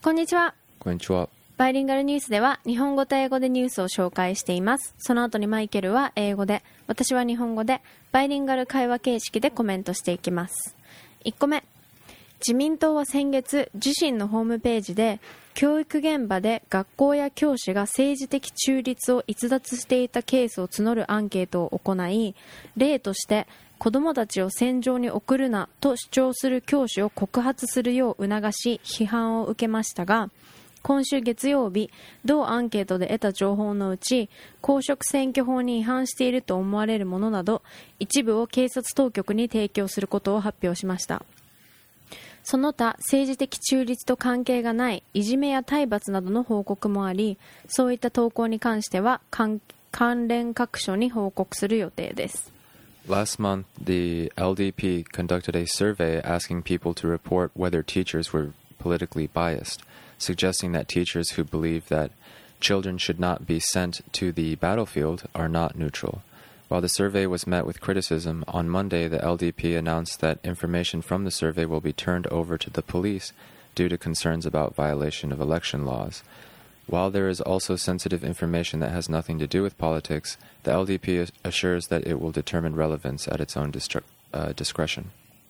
こんにちは。 こんにちは。 バイリンガルニュースでは日本語と英語でニュースを紹介しています。その後にマイケルは英語で、私は日本語でバイリンガル会話形式でコメントしていきます。1個目、自民党は先月自身のホームページで教育現場で学校や教師が政治的中立を逸脱していたケースを募るアンケートを行い、例として子どもたちを戦場に送るなと主張する教師を告発するよう促し批判を受けましたが、今週月曜日、同アンケートで得た情報のうち、公職選挙法に違反していると思われるものなど一部を警察当局に提供することを発表しました。その他、政治的中立と関係がないいじめや体罰などの報告もあり、そういった投稿に関しては関連各所に報告する予定です。 Last month, the LDP conducted a survey asking people to report whether teachers were politically biased, suggesting that teachers who believe that children should not be sent to the battlefield are not neutral. While the survey was met with criticism, on Monday the LDP announced that information from the survey will be turned over to the police due to concerns about violation of election laws. While there is also sensitive information that has nothing to do with politics, the LDP assures that it will determine relevance at its own discretion.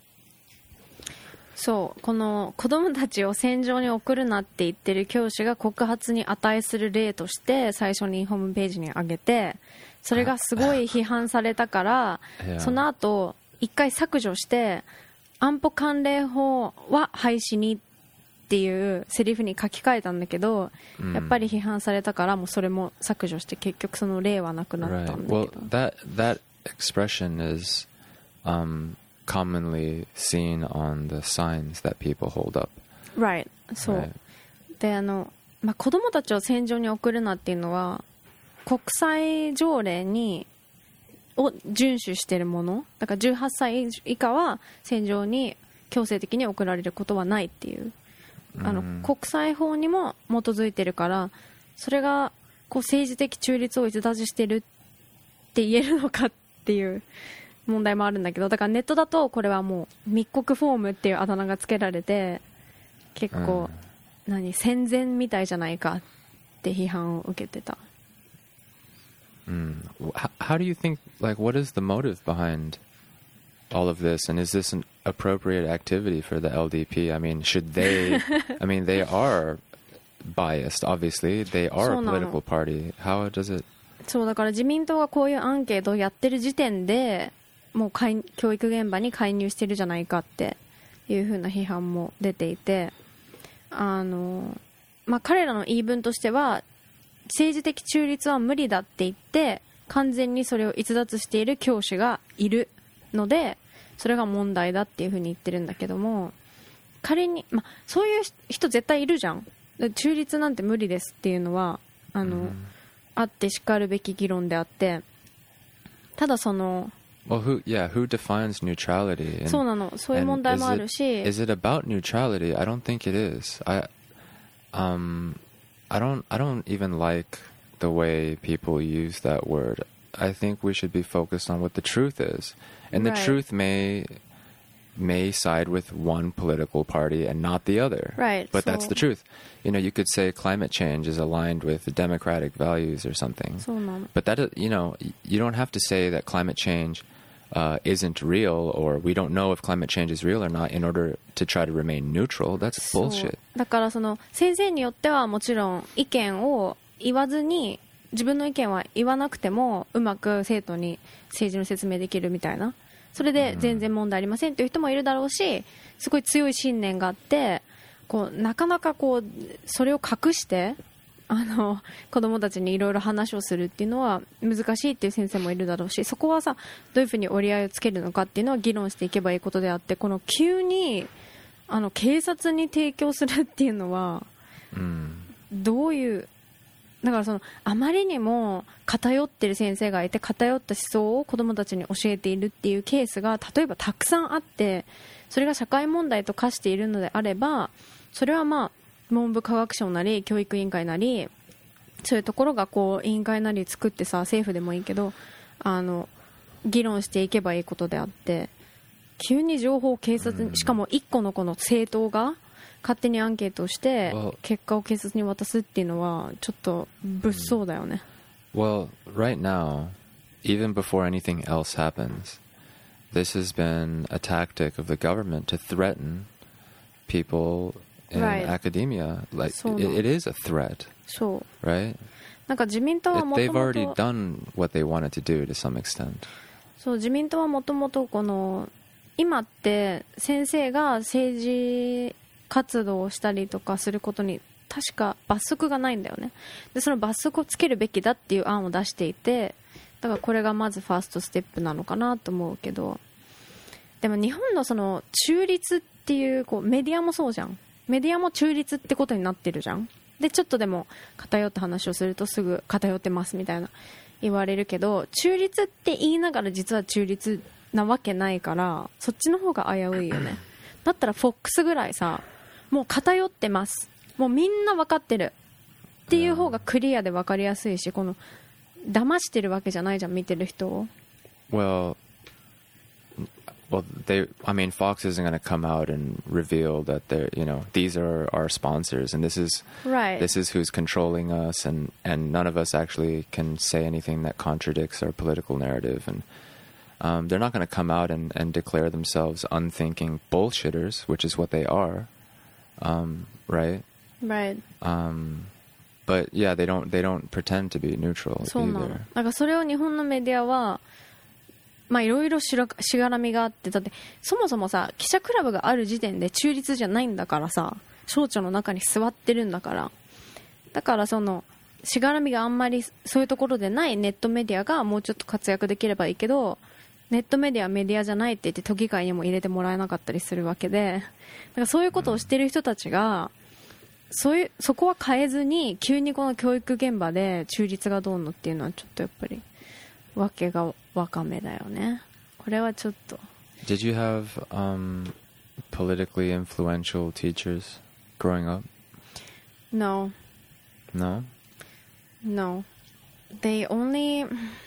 そう、この子どもたちを戦場に送るなって言ってる教師が告発に値する例として最初にホームページに上げて、それがすごい批判されたからその後一回削除して安保関連法は廃止にっていうセリフに書き換えたんだけど、やっぱり批判されたからもうそれも削除して結局その例はなくなったんだけど。 Well, that expression is commonly seen on the signs that people hold up. Right. そう。 Right. で子供たちを戦場に送るなっていうのは国際条例を遵守しているものだから18歳以下は戦場に強制的に送られることはないっていう国際法にも基づいてるから、それがこう政治的中立を逸脱してるって言えるのかっていう問題もあるんだけど、だからネットだとこれはもう密告フォームっていうあだ名がつけられて結構戦前みたいじゃないかって批判を受けてた。 How do you think, like, what is the motive behind all of this, and is this an appropriate activity for the LDP? I mean, should they I mean, they are biased, obviously. They are a political party. How does it? そうだから自民党がこういうアンケートをやってる時点でもう教育現場に介入してるじゃないかっていう風な批判も出ていて、彼らの言い分としては政治的中立は無理だって言って完全にそれを逸脱している教師がいるのでそれが問題だっていう風に言ってるんだけども、仮に、そういう人絶対いるじゃん。中立なんて無理ですっていうのはあってしかるべき議論であって、ただその Well, who defines neutrality? そうなの、そういう問題もあるし。 Is it about neutrality? I don't think it is. I don't even like the way people use that word. I think we should be focused on what the truth is, and the truth may side with one political party and not the other. Right. But that's the truth. You could say climate change is aligned with democratic values or something. そうなの。 But that, you don't have to say that climate change isn't real, or we don't know if climate change is real or not in order to try to remain neutral. That's bullshit. だからその先生によってはもちろん意見を言わずに自分の意見は言わなくてもうまく生徒に政治の説明できるみたいな、それで全然問題ありませんという人もいるだろうし、すごい強い信念があってなかなかそれを隠して子供たちにいろいろ話をするっていうのは難しいっていう先生もいるだろうし、そこはさどういうふうに折り合いをつけるのかっていうのは議論していけばいいことであって、この急に警察に提供するっていうのはどういう、だからあまりにも偏ってる先生がいて偏った思想を子どもたちに教えているっていうケースが例えばたくさんあって、それが社会問題と化しているのであれば、それは文部科学省なり教育委員会なりそういうところが委員会なり作ってさ、政府でもいいけど議論していけばいいことであって、急に情報を警察に、しかも一個のこの政党が勝手にアンケートをして Well- 結果を警察に渡すっていうのはちょっと物騒だよね。 Well, right now, even before anything else happens, this has been a tactic of the government to threaten people in Right. academia. Like, So it is a threat, そう right? なんか自民党はもと They've も already と done what they wanted to do to some extent. そう自民党はもともとこの今って先生が政治活動をしたりとかすることに確か罰則がないんだよね。でその罰則をつけるべきだっていう案を出していて、だからこれがまずファーストステップなのかなと思うけど、でも日本のその中立っていうこうメディアもそうじゃん。メディアも中立ってことになってるじゃん。でちょっとでも偏った話をするとすぐ偏ってますみたいな言われるけど、中立って言いながら実は中立なわけないから、そっちの方が危ういよね。だったら FOX ぐらいさ、もう偏ってます、もうみんな分かってるっていう方がクリアで分かりやすいし、この騙してるわけじゃないじゃん見てる人を。 Well, I mean, Fox isn't going to come out and reveal that they're, these are our sponsors and this is Right. who's controlling us, and none of us actually can say anything that contradicts our political narrative, and they're not going to come out and declare themselves unthinking bullshitters, which is what they are, right? Right. But yeah, they don't pretend to be neutral そうなの。 either. なんかそれを日本のメディアはまあいろいろしがらみがあって、だってそもそもさ記者クラブがある時点で中立じゃないんだからさ、省庁の中に座ってるんだから、だからそのしがらみがあんまりそういうところでないネットメディアがもうちょっと活躍できればいいけど、ネットメディアはメディアじゃないって言って都議会にも入れてもらえなかったりするわけで、だからそういうことをしてる人たちがそこは変えずに急にこの教育現場で中立がどうのっていうのはちょっとやっぱりわけがわかめだよね。これはちょっと。 Did you have politically influential teachers growing up? No, No? no. They only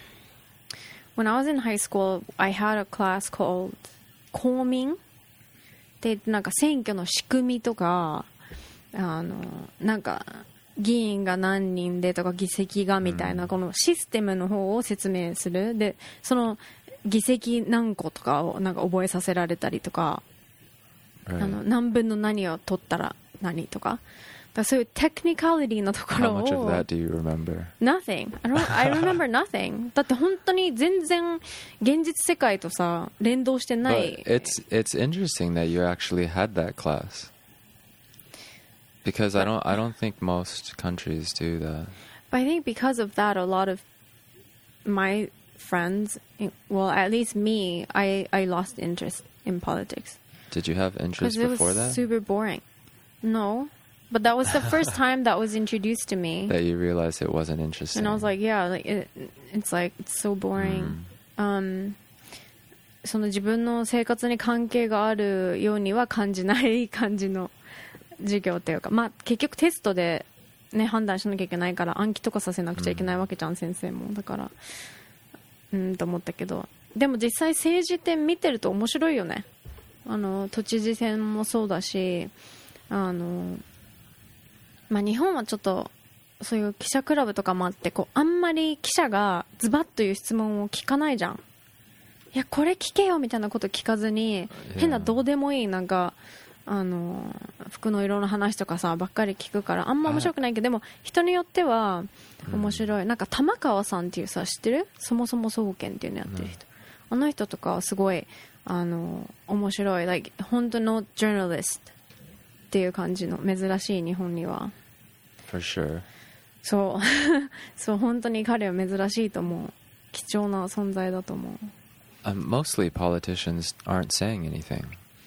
when I was in high school, I had a class called 公民で、なんか選挙の仕組みとかなんか議員が何人でとか議席がみたいなこのシステムの方を説明する。でその議席何個とかをなんか覚えさせられたりとか、 Right. 何分の何を取ったら何とか、だからそういうテクニカリティのとこ How ろ much of を that do you remember? Nothing. I remember nothing. だって本当に全然現実世界とさ連動してな But い。 it's interesting that you actually had that class. Because I don't think most countries do that. But I think because of that, a lot of my friends, well, at least me, I lost interest in politics. Did you have interest Because it before was that? super boring. No. But that was the first time that was introduced to me. That you realized it wasn't interesting. And I was like, yeah, like it's so boring. その自分の生活に関係があるようには感じない感じの授業っていうか、まあ結局テストでね判断しなきゃいけないから暗記とかさせなくちゃいけないわけじゃん、先生も。だからと思ったけど、でも実際政治って見てると面白いよね。都知事選もそうだし、まあ日本はちょっとそういう記者クラブとかもあって、こうあんまり記者がズバッという質問を聞かないじゃん。いやこれ聞けよみたいなこと聞かずに、変などうでもいいなんか服の色の話とかさばっかり聞くからあんま面白くないけど、でも人によっては面白い。なんか玉川さんっていうさ知ってる？そもそも総研っていうのやってる人、あの人とかはすごい面白い、like 本当のジャーナリストっていう感じの珍しい日本には。 For sure. そうそう本当に彼は珍しいと思う。貴重な存在だと思う。 Mostly politicians aren't saying anything.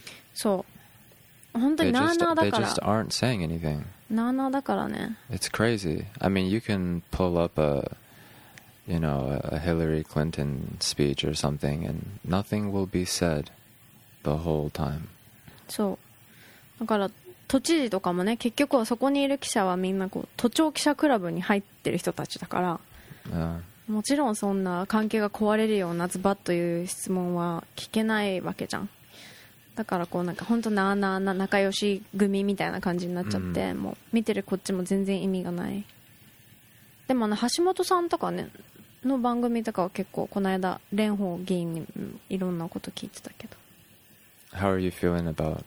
そう本当になーなーだ They から just aren't saying anything. なーなーだからね。 It's crazy. I mean, you can pull up a Hillary Clinton speech or something, and nothing will be said the whole time. そうだから都知事とかもね、結局はそこにいる記者はみんなこう都庁記者クラブに入ってる人たちだから、 もちろんそんな関係が壊れるようなズバッという質問は聞けないわけじゃん。 だからこうなんか本当なあなあな仲良し組みたいな感じになっちゃって、もう見てるこっちも全然意味がない。でも橋本さんとかねの番組とかは結構この間蓮舫議員にいろんなこと聞いてたけど。 How are you feeling about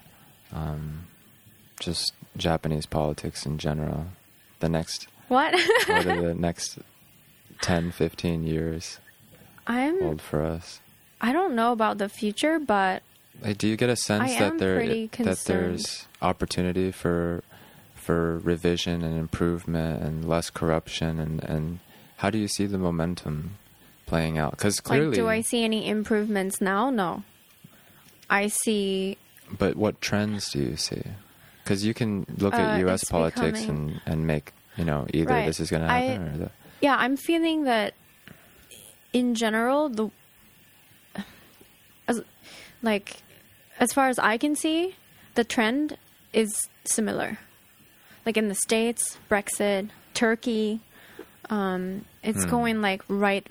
just Japanese politics in general? The next What? What are the next 10, 15 years hold for us? I don't know about the future, but Like, do you get a sense I am pretty that concerned. there's opportunity for revision and improvement and less corruption, and how do you see the momentum playing out? Because clearly, like, do I see any improvements now? No. I see. But what trends do you see? Because you can look at U.S. it's politics becoming- and make, either Right. this is going to happen or that. Yeah, I'm feeling that in general, as far as I can see, the trend is similar. Like in the States, Brexit, Turkey, it's going like right.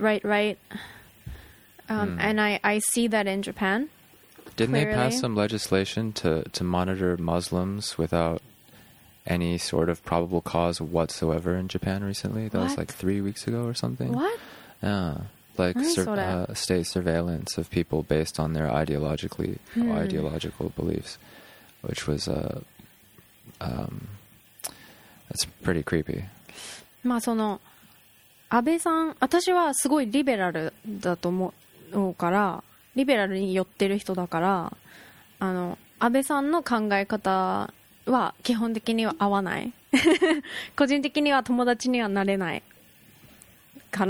And I see that in Japan. Didn't they pass clearly. some legislation to monitor Muslims without any sort of probable cause whatsoever in Japan recently? That was What? like 3 weeks ago or something. What? Yeah, like I saw that. state surveillance of people based on their ideological beliefs, which was that's pretty creepy. まあその安倍さん、私はすごいリベラルだと思うから、リベラルに寄ってる人だから、安倍さんの考え方は基本的には合わない。個人的には友達にはなれないから、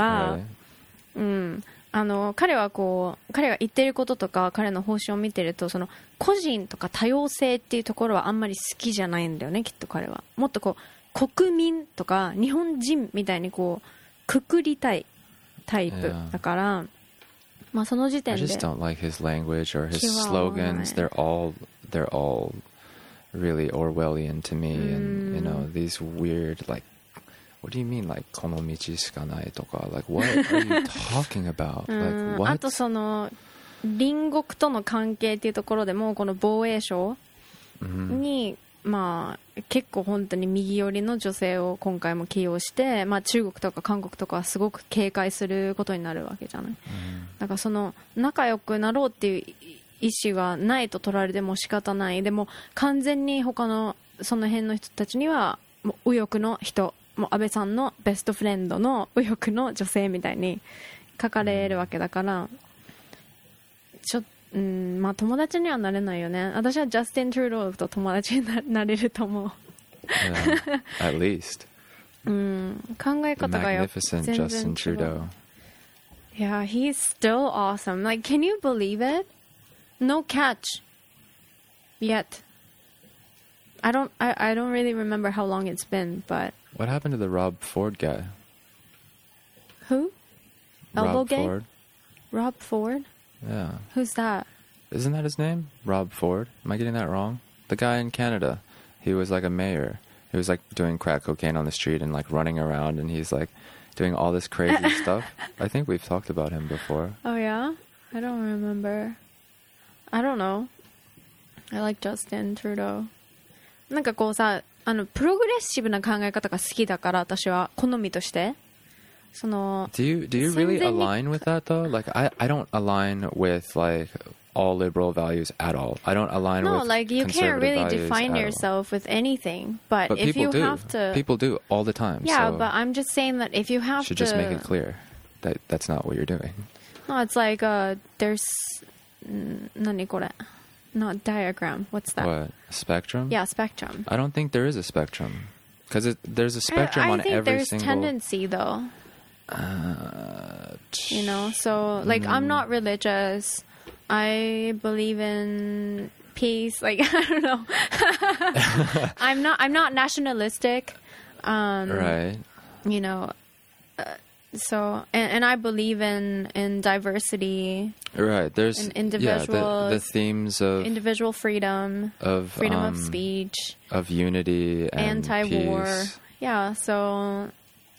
Really? 彼が言ってることとか彼の方針を見てると、その個人とか多様性っていうところはあんまり好きじゃないんだよね、きっと彼は。もっとこう国民とか日本人みたいにこうくくりたいタイプ Yeah. だから、まあその時 I 点で just don't like his language or his 気は合わない。 slogans. They're all really Orwellian to me, and these weird like. What do you mean, like この道しかないとか? Like, what are you talking about? Like, あ what? とその隣国との関係っていうところでもこの防衛省に、まあ結構本当に右寄りの女性を今回も起用して、まあ中国とか韓国とかはすごく警戒することになるわけじゃない。だからその仲良くなろうっていう意思がないと取られても仕方ない。でも完全に他のその辺の人たちにはもう右翼の人、もう安倍さんのベストフレンドの右翼の女性みたいに書かれるわけだから、まあ友達にはなれないよね。私はジャスティン・トゥルドーと友達になれると思う。 Yeah, at least. 考え The 方が全 magnificent 然違 Justin う。 Trudeau. Yeah, he's still awesome. Like, can you believe it? No catch yet. I don't really remember how long it's been, but What happened to the Rob Ford guy? who? Elbow Rob game? Ford? Rob Ford? Yeah. Who's that? Isn't that his name? Rob Ford? Am I getting that wrong? The guy in Canada. He was like a mayor. He was like doing crack cocaine on the street and like running around, and he's like doing all this crazy stuff. I think we've talked about him before. Oh yeah? I don't remember. I don't know. I like Justin Trudeau. なんかこうさ、プログレッシブな考え方が好きだから、私は好みとしてその Do you really 戦前に align with that though? Like I don't align with like all liberal values at all. I don't align No, with like you can't conservative really values define at all. yourself with anything. But But if people you do. have to, People do all the time. yeah. so But I'm just saying that if you have should to, just make it clear that that's not what you're doing. no, it's like there's 何これ? Not diagram. What's that? What, spectrum? Yeah, spectrum. I don't think there is a spectrum because there's a spectrum I on think every there's single. tendency though. You know, so like I'm not religious. I believe in peace. Like I don't know. I'm not nationalistic. Right. You know, so and I believe in diversity, Right. There's And the individuals- themes of individual freedom of speech, of unity and anti-war. peace. Yeah, so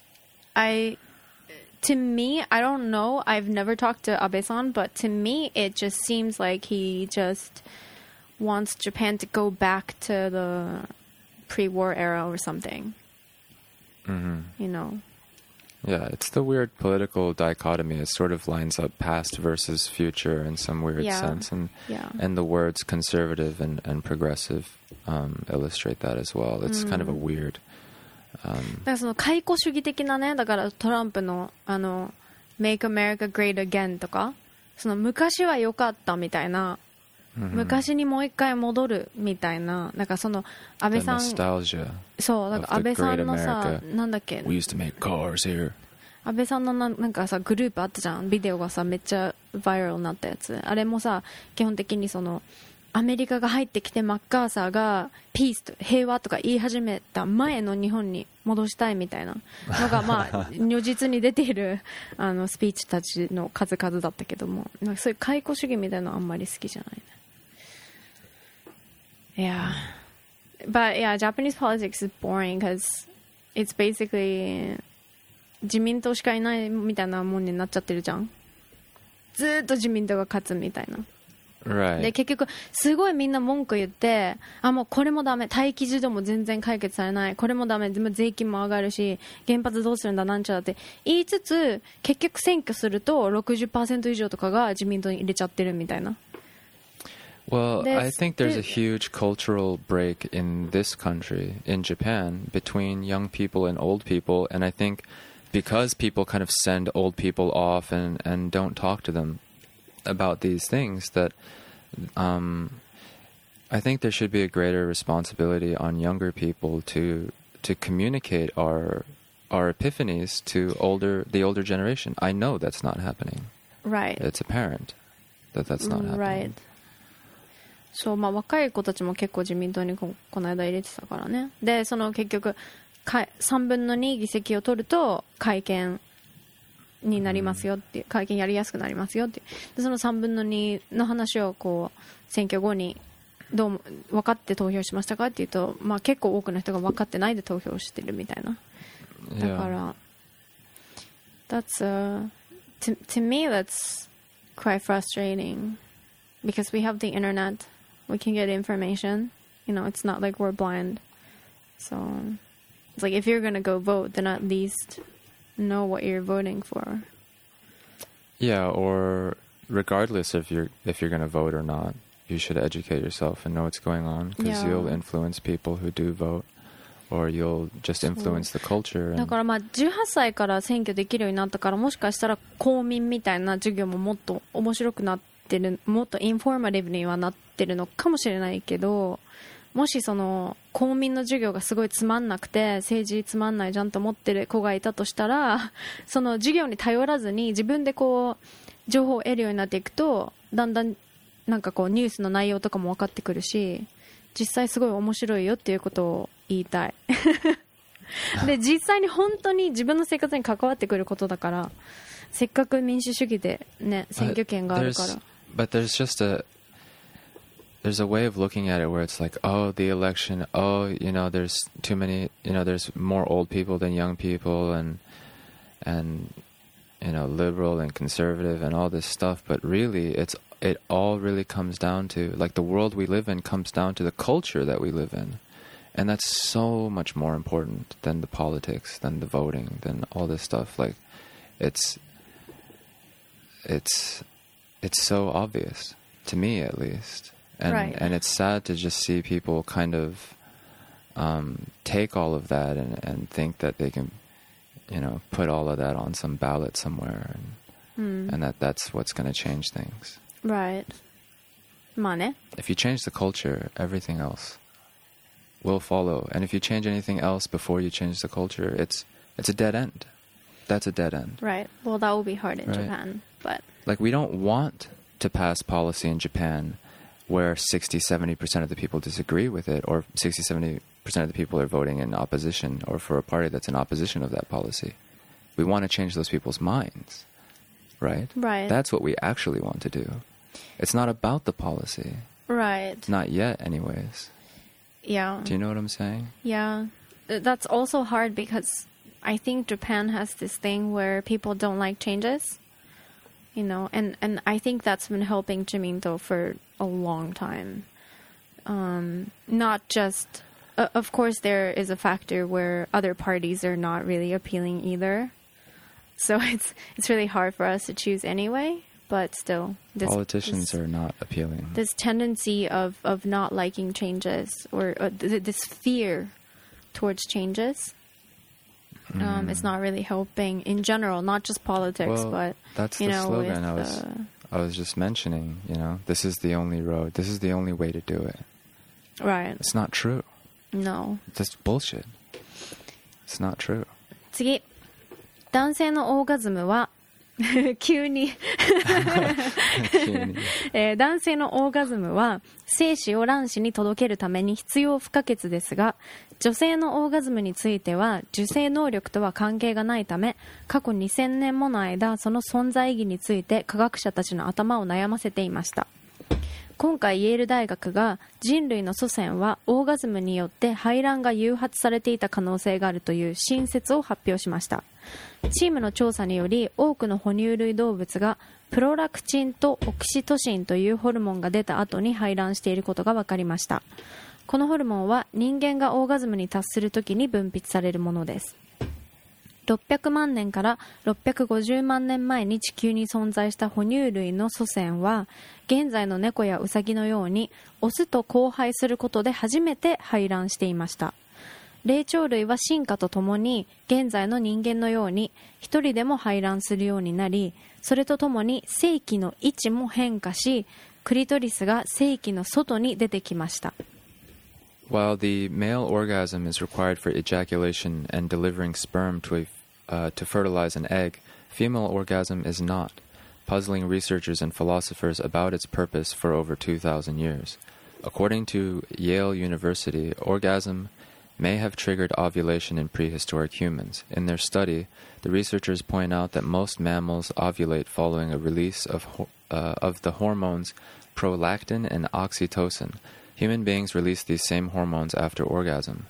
to me, I don't know. I've never talked to Abe-san, but to me, it just seems like he just wants Japan to go back to the pre-war era or something. You know. Yeah, it's the weird political dichotomy. It sort of lines up past versus future in some weird sense, and the words conservative and progressive illustrate that as well. It's kind of a weird. だからその解雇主義的なね、だからトランプのMake America Great Again とか、その昔は良かったみたいな、昔にもう一回戻るみたいな、なんかその安倍さん、そうなんか安倍さんのさ、なんだっけ、 We used to make cars here. 安倍さんのなんかさグループあったじゃん、ビデオがさめっちゃバイラルになったやつ、あれもさ基本的にそのアメリカが入ってきてマッカーサーがピースと平和とか言い始めた前の日本に戻したいみたいなのがまあ如実に出ているスピーチたちの数々だったけども、なんかそういう解雇主義みたいなのあんまり好きじゃないね。Yeah. But yeah, Japanese politics is boring because it's basically 自民党しかいないみたいなもんになっちゃってるじゃん。ずーっと自民党が勝つみたいな。 Right. で結局すごいみんな文句言って、あもうこれもダメ、待機児童も全然解決されない、これもダメ、でも税金も上がるし原発どうするんだなんちゃらって言いつつ、結局選挙すると 60% 以上とかが自民党に入れちゃってるみたいな。 Well, I think there's a huge cultural break in this country, in Japan, between young people and old people. And I think because people kind of send old people off and don't talk to them about these things, that I think there should be a greater responsibility on younger people to communicate our epiphanies to the older generation. I know that's not happening. Right. It's apparent that that's not happening. Right. そう、まあ、若い子たちも結構自民党にこの間入れてたからね。でその結局3分の2議席を取ると改憲になりますよっていう、改憲やりやすくなりますよっていう。でその3分の2の話をこう選挙後にどうも分かって投票しましたかっていうと、まあ、結構多くの人が分かってないで投票してるみたいな。だから、to me that's quite frustrating because we have the internet, we can get information, you know, it's not like we're blind. So it's like if you're gonna go vote, then at least know what you're voting for. Yeah, or regardless if you're going to vote or not, you should educate yourself and know what's going on, because you'll influence people who do vote, or you'll just influence the culture. だからまあ18歳から選挙できるようになったから、もしかしたら公民みたいな授業ももっと面白くなってる、もっとインフォーマティブにはなってるのかもしれないけど、もしその公民の授業がすごいつまんなくて政治つまんないじゃんと思ってる子がいたとしたら、その授業に頼らずに自分でこう情報を得るようになっていくと、だんだんなんかこうニュースの内容とかも分かってくるし、実際すごい面白いよっていうことを言いたいで実際に本当に自分の生活に関わってくることだから、せっかく民主主義でね選挙権があるから。 But there's a way of looking at it where it's like, oh, the election, oh, you know, there's too many, you know, there's more old people than young people, and you know, liberal and conservative and all this stuff. But really, it all really comes down to, like, the world we live in comes down to the culture that we live in. And that's so much more important than the politics, than the voting, than all this stuff. Like, it's so obvious, to me at least. And, right. And it's sad to just see people kind of take all of that and think that they can, you know, put all of that on some ballot somewhere, and that's what's going to change things. Right. まあね。 If you change the culture, everything else will follow. And if you change anything else before you change the culture, it's a dead end. That's a dead end. Right. Well, that will be hard in Japan, but like, we don't want to pass policy in Japan where 60-70% of the people disagree with it, or 60-70% of the people are voting in opposition, or for a party that's in opposition of that policy. We want to change those people's minds, right? Right. That's what we actually want to do. It's not about the policy. Right. Not yet, anyways. Yeah. Do you know what I'm saying? Yeah. That's also hard because I think Japan has this thing where people don't like changes. You know, and I think that's been helping Jiminto for a long time. not just of course there is a factor where other parties are not really appealing either, so it's really hard for us to choose anyway, but still politicians are not appealing. This tendency of not liking changes, or this fear towards changes, it's not really helping in general, not just politics, but that's the slogan I was just mentioning. This is the only road, this is the only way to do it. Right. It's not true. No. That's bullshit. It's not true. 次。男性のオーガズムは急に男性のオーガズムは精子を卵子に届けるために必要不可欠ですが、女性のオーガズムについては受精能力とは関係がないため、過去2000年もの間その存在意義について科学者たちの頭を悩ませていました。今回イェール大学が人類の祖先はオーガズムによって排卵が誘発されていた可能性があるという新説を発表しました。チームの調査により多くの哺乳類動物がプロラクチンとオキシトシンというホルモンが出た後に排卵していることが分かりました。このホルモンは人間がオーガズムに達するときに分泌されるものです。600万年から650万年前に地球に存在した哺乳類の祖先は現在の猫やウサギのようにオスと交配することで初めて排卵していました。霊長類は進化とともに現在の人間のように一人でも排卵するようになり、それとともに性器の位置も変化し、クリトリスが性器の外に出てきました。 While the male orgasm is required for ejaculation and delivering sperm to fertilize an egg, female orgasm is not, puzzling researchers and philosophers about its purpose for over 2,000 years. According to Yale University, orgasm may have triggered ovulation in prehistoric humans. In their study, the researchers point out that most mammals ovulate following a release of the hormones prolactin and oxytocin. Human beings release these same hormones after orgasm.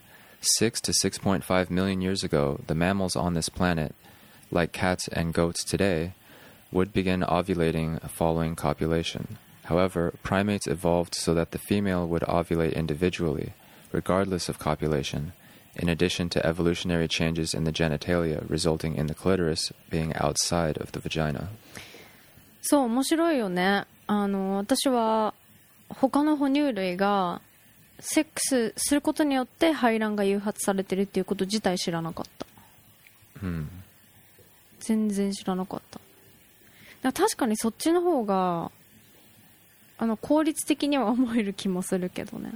6 to 6.5 million years ago, the mammals on this planet, like cats and goats today, would begin ovulating following copulation. However, primates evolved so that the female would ovulate individually, regardless of copulation, in addition to evolutionary changes in the genitalia resulting in the clitoris being outside of the vagina. そう、面白いよね。私は他の哺乳類がセックスすることによって排卵が誘発されてるっていうこと自体知らなかった。全然知らなかった。だから確かにそっちの方が効率的には思える気もするけどね。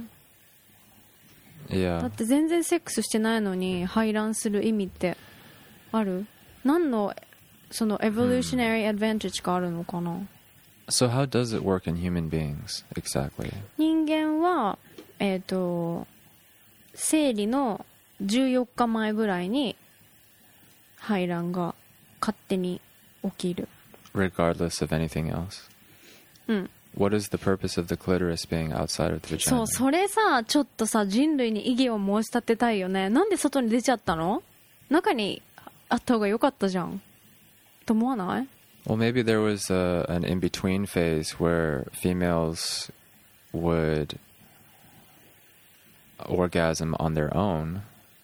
だって全然セックスしてないのに排卵する意味ってある？何のそのエボリューショナリーアドバンテージがあるのかな？ So how does it work in human beings exactly? 人間は生理の14日前ぐらいに排卵が勝手に起きる。 Regardless of anything else? What is the purpose of the clitoris being outside of the vagina? そう、それさ、ちょっとさ、人類に異議を申し立てたいよね。なんで外に出ちゃったの？中にあった方が良かったじゃん。と思わない？ Well, maybe there was an in-between phase where females would orgasm on their own.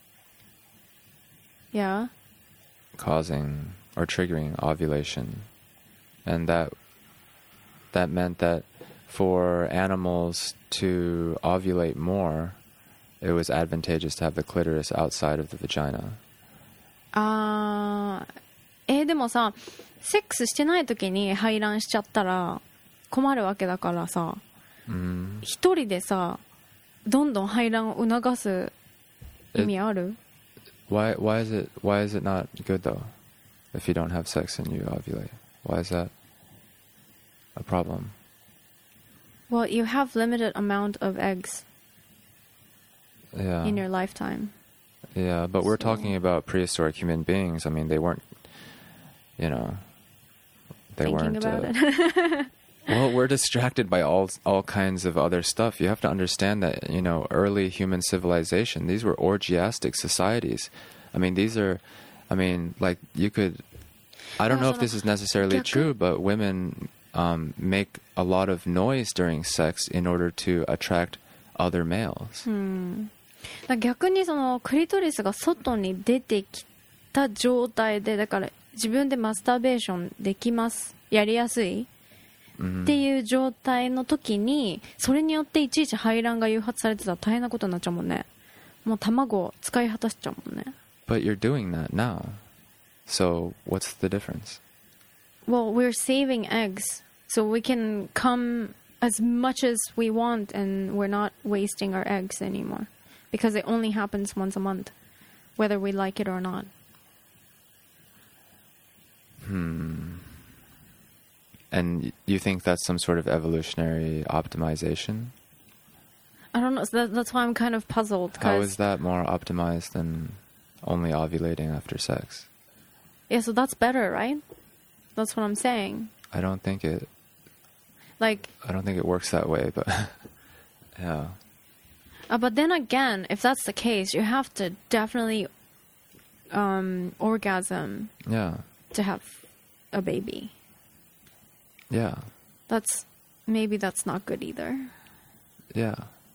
Yeah. Causing or triggering ovulation. And that meant that for animals to ovulate more, it was advantageous to have the clitoris outside of the vagina. でもさ、セックスしてない時に排卵しちゃったら困るわけだからさ、一人でさ、どんどん排卵を促す意味ある？ Why is it not good though? If you don't have sex and you ovulate, why is that a problem? Well, you have limited amount of eggs in your lifetime. Yeah, but we're talking about prehistoric human beings. I mean, they weren't, they thinking weren't. About it. Well, we're distracted by all kinds of other stuff. You have to understand that, early human civilization, these were orgiastic societies. I mean, you could... I don't know if this is necessarily true, but women make a lot of noise during sex in order to attract other males. だ逆にそのクリトリスが外に出てきた状態でだから自分でマスターベーションできますやりやすいっていう状態の時にそれによっていちいち排卵が誘発されてたら大変なことになっちゃうもんね。もう卵を使い果たしちゃうもんね。 But you're doing that now. So what's the difference? Well, we're saving eggs so we can come as much as we want and we're not wasting our eggs anymore because it only happens once a month whether we like it or not. And you think that's some sort of evolutionary optimization? I don't know. So that's why I'm kind of puzzled. How is that more optimized than only ovulating after sex? Yeah, so that's better, right? That's what I'm saying. I don't think it works that way, but yeah. But then again, if that's the case, you have to definitely orgasm Yeah. to have a baby. Yeah. Maybe that's not good either. Yeah.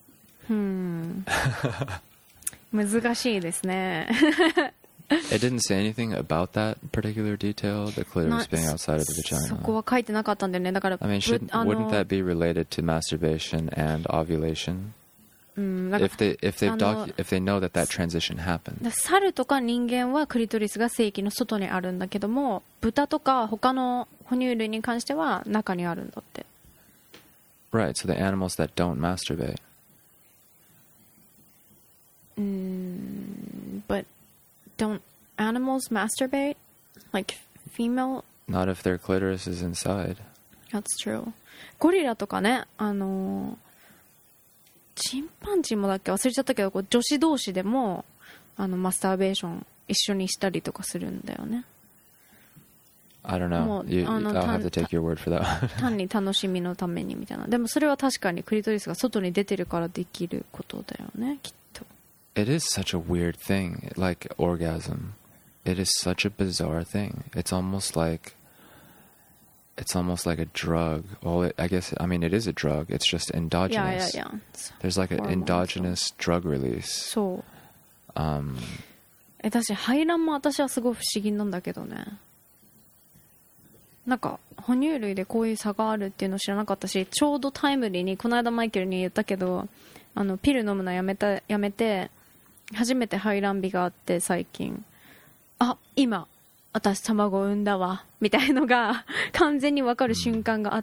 難しいですね。 It didn't say anything about that particular detail, the clitoris being outside of the そこ vagina. は書いてなかったんだよね。だから、 I mean, wouldn't that be related to masturbation and ovulation? なんか If they know that transition happened. 猿とか人間はクリトリスが性器の外にあるんだけども、豚とか他の哺乳類に関しては中にあるんだって。 Right, so the animals that don't masturbate. But don't animals masturbate? Like female? Not if their clitoris is inside. That's true. ゴリラとかね、チンパンジーもだっけ忘れちゃったけど、こう女子同士でもマスターベーション一緒にしたりとかするんだよね。 I don't know. I'll have to take your word for that. 単に楽しみのためにみたいな。でもそれは確かにクリトリスが外に出てるからできることだよね、きっと。 It is such a weird thing, like orgasm. It is such a bizarre thing. It's almost like a drug. Well, I guess, I mean, it is a drug. It's just endogenous. Yeah. There's like an endogenous drug release. そう。私、排卵も私はすごい不思議なんだけどね。なんか、哺乳類でこういう差があるっていうのを知らなかったし、ちょうどタイムリーに、この間マイケルに言ったけど、ピル飲むのやめて、初めて排卵日があって最近。あ、今、私卵産んだわ、みたいのが完全にわかる瞬間があって、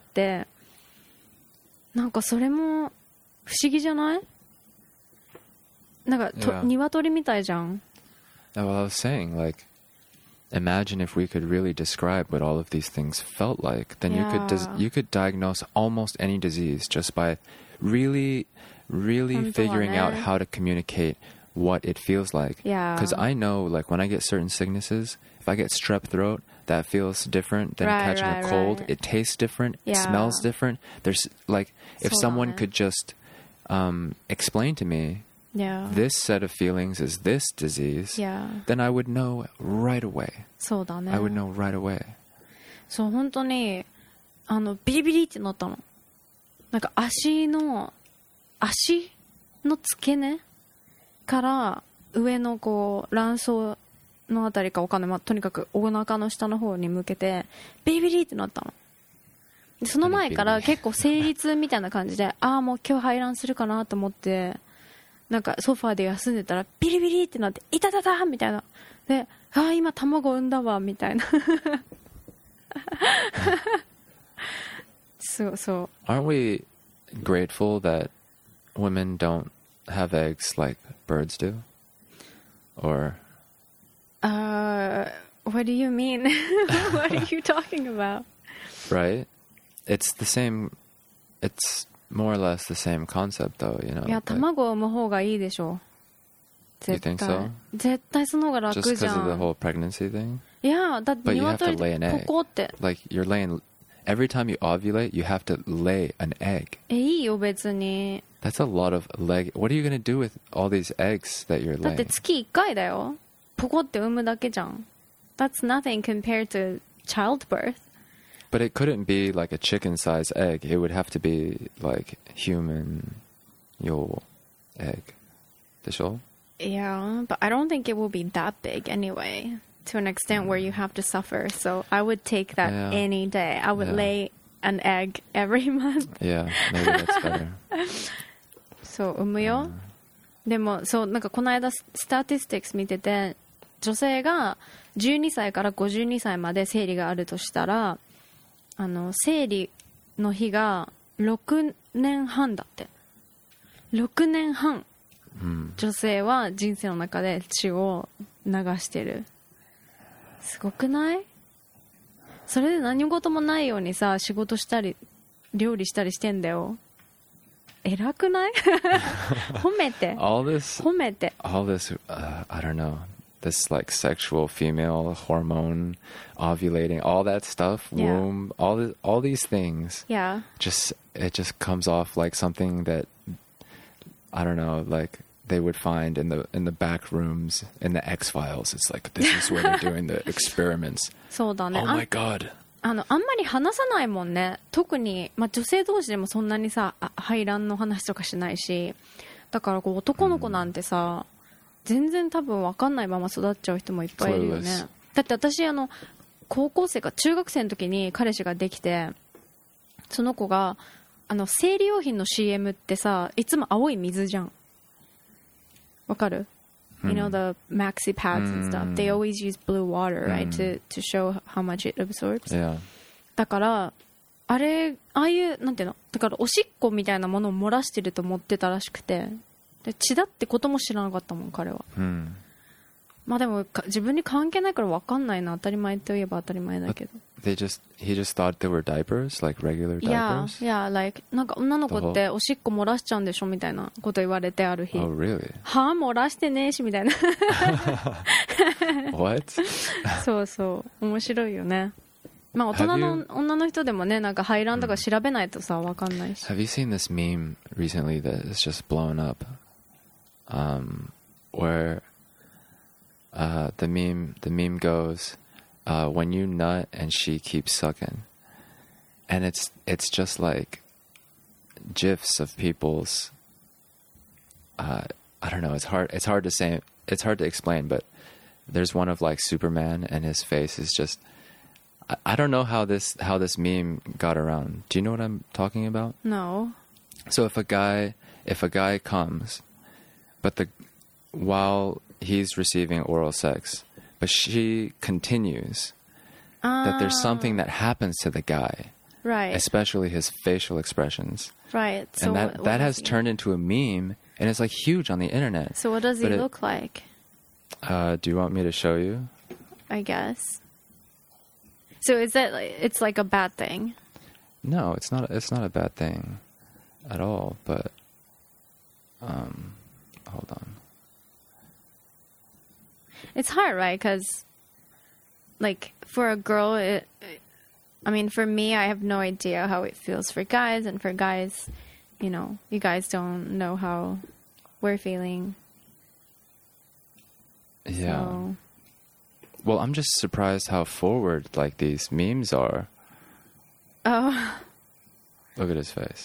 なんかそれも不思議じゃない？なんか、鶏みたいじゃん。 Well, I was saying, like, imagine if we could really describe what all of these things felt like. Then you could diagnose almost any disease just by really figuring out how to communicate what it feels like. Yeah. Because I know, like, when I get certain sicknesses, if I get strep throat, that feels different than catching a cold. Right. It tastes different. It smells different. There's, like, if someone could just explain to me, this set of feelings is this disease, then I would know right away. そうだね。 I would know right away. そう、本当に、ビリビリってなったの。なんか足の付け根から上のこう、卵巣のあたりかわかんない。まあ、とにかくお腹の下の方に向けて、ビリビリってなったの。でその前から結構生理痛みたいな感じで、もう今日排卵するかなと思って、なんかソファーで休んでたらビリビリってなって、いたたたみたいな。で、今卵産んだわみたいな。そう。 Aren't we grateful that women don't have eggs like birds do? Or what do you mean? What are you talking about? Right? It's the same. It's more or less the same concept, though, you know. いや、卵を産む方がいいでしょ。 You think so? 絶対その方が楽 Just じ because ゃ of the ん。 whole pregnancy thing? いや、だって But you have to 鶏 lay an ポコって。 egg. Like, you're laying... Every time you ovulate, you have to lay an egg. いいよ、別に。 That's a lot of leg... What are you going to do with all these eggs that you're だって laying? 月1回だよ。ポコって産むだけじゃん。That's nothing compared to childbirth. But it couldn't be like a chicken-sized egg. It would have to be like human... egg でしょ Yeah, but I don't think it will be that big anyway, to an extent where you have to suffer. So I would take that Yeah. any day. I would Yeah. lay an egg every month. Yeah, maybe that's better. そう産むよ、でもそうなんかこの間スタティスティックス見てて、女性が12歳から52歳まで生理があるとしたら、生理の日が6年半だって。6年半、女性は人生の中で血を流してる。すごくない？それで何事もないようにさ、仕事したり料理したりしてんだよ。偉くない？褒めて。褒めて。 All this, I don't know, this like sexual female hormone, ovulating, all that stuff, Yeah. womb, all these things. Yeah. It just comes off like something that, I don't know, like they would find in the back rooms in the X-Files. It's like, this is where they're doing the experiments. そうだね。 Oh my god. あんまり話さないもんね。特に、まあ、女性同士でもそんなにさ、排卵の話とかしないし、だからこう男の子なんてさ、全然多分分かんないまま育っちゃう人もいっぱいいるよね。だって私高校生か中学生の時に彼氏ができて、その子が生理用品の CM ってさ、いつも青い水じゃん。わかる？You know the maxi pads and stuff. They always use blue water, right, to show how much it absorbs. Yeah. だからああいうなんていうの？だからおしっこみたいなものを漏らしてると思ってたらしくて、で血だってことも知らなかったもん彼は。まあでも自分に関係ないから分かんないな。当たり前といえば当たり前だけど。 He just thought they were diapers, like regular diapers. Yeah, like なんか女の子っておしっこ漏らしちゃうんでしょみたいなこと言われてある日。 Oh, really? はあ漏らしてねえしみたいな。 What? そうそう面白いよね。まあ大人の女の人でもねなんか排卵とか調べないとさ分かんないし。 Have you seen this meme recently that is just blown up? Where the meme goes, when you nut and she keeps sucking, and it's just like gifs of people's. I don't know. It's hard to say. It's hard to explain, but there's one of like Superman, and his face is just. I don't know how this meme got around. Do you know what I'm talking about? No. So if a guy comes, but while he's receiving oral sex, but she continues, that there's something that happens to the guy, Right. especially his facial expressions, Right. So and that has turned into a meme, and it's like huge on the internet. So what does he look like? Do you want me to show you? I guess. So is that it's like a bad thing? No, it's not. It's not a bad thing at all. But hold on. It's hard, right? Because like for a girl, I mean, for me, I have no idea how it feels for guys, and for guys, you know, you guys don't know how we're feeling. Yeah. So. Well, I'm just surprised how forward like these memes are. Oh. Look at his face.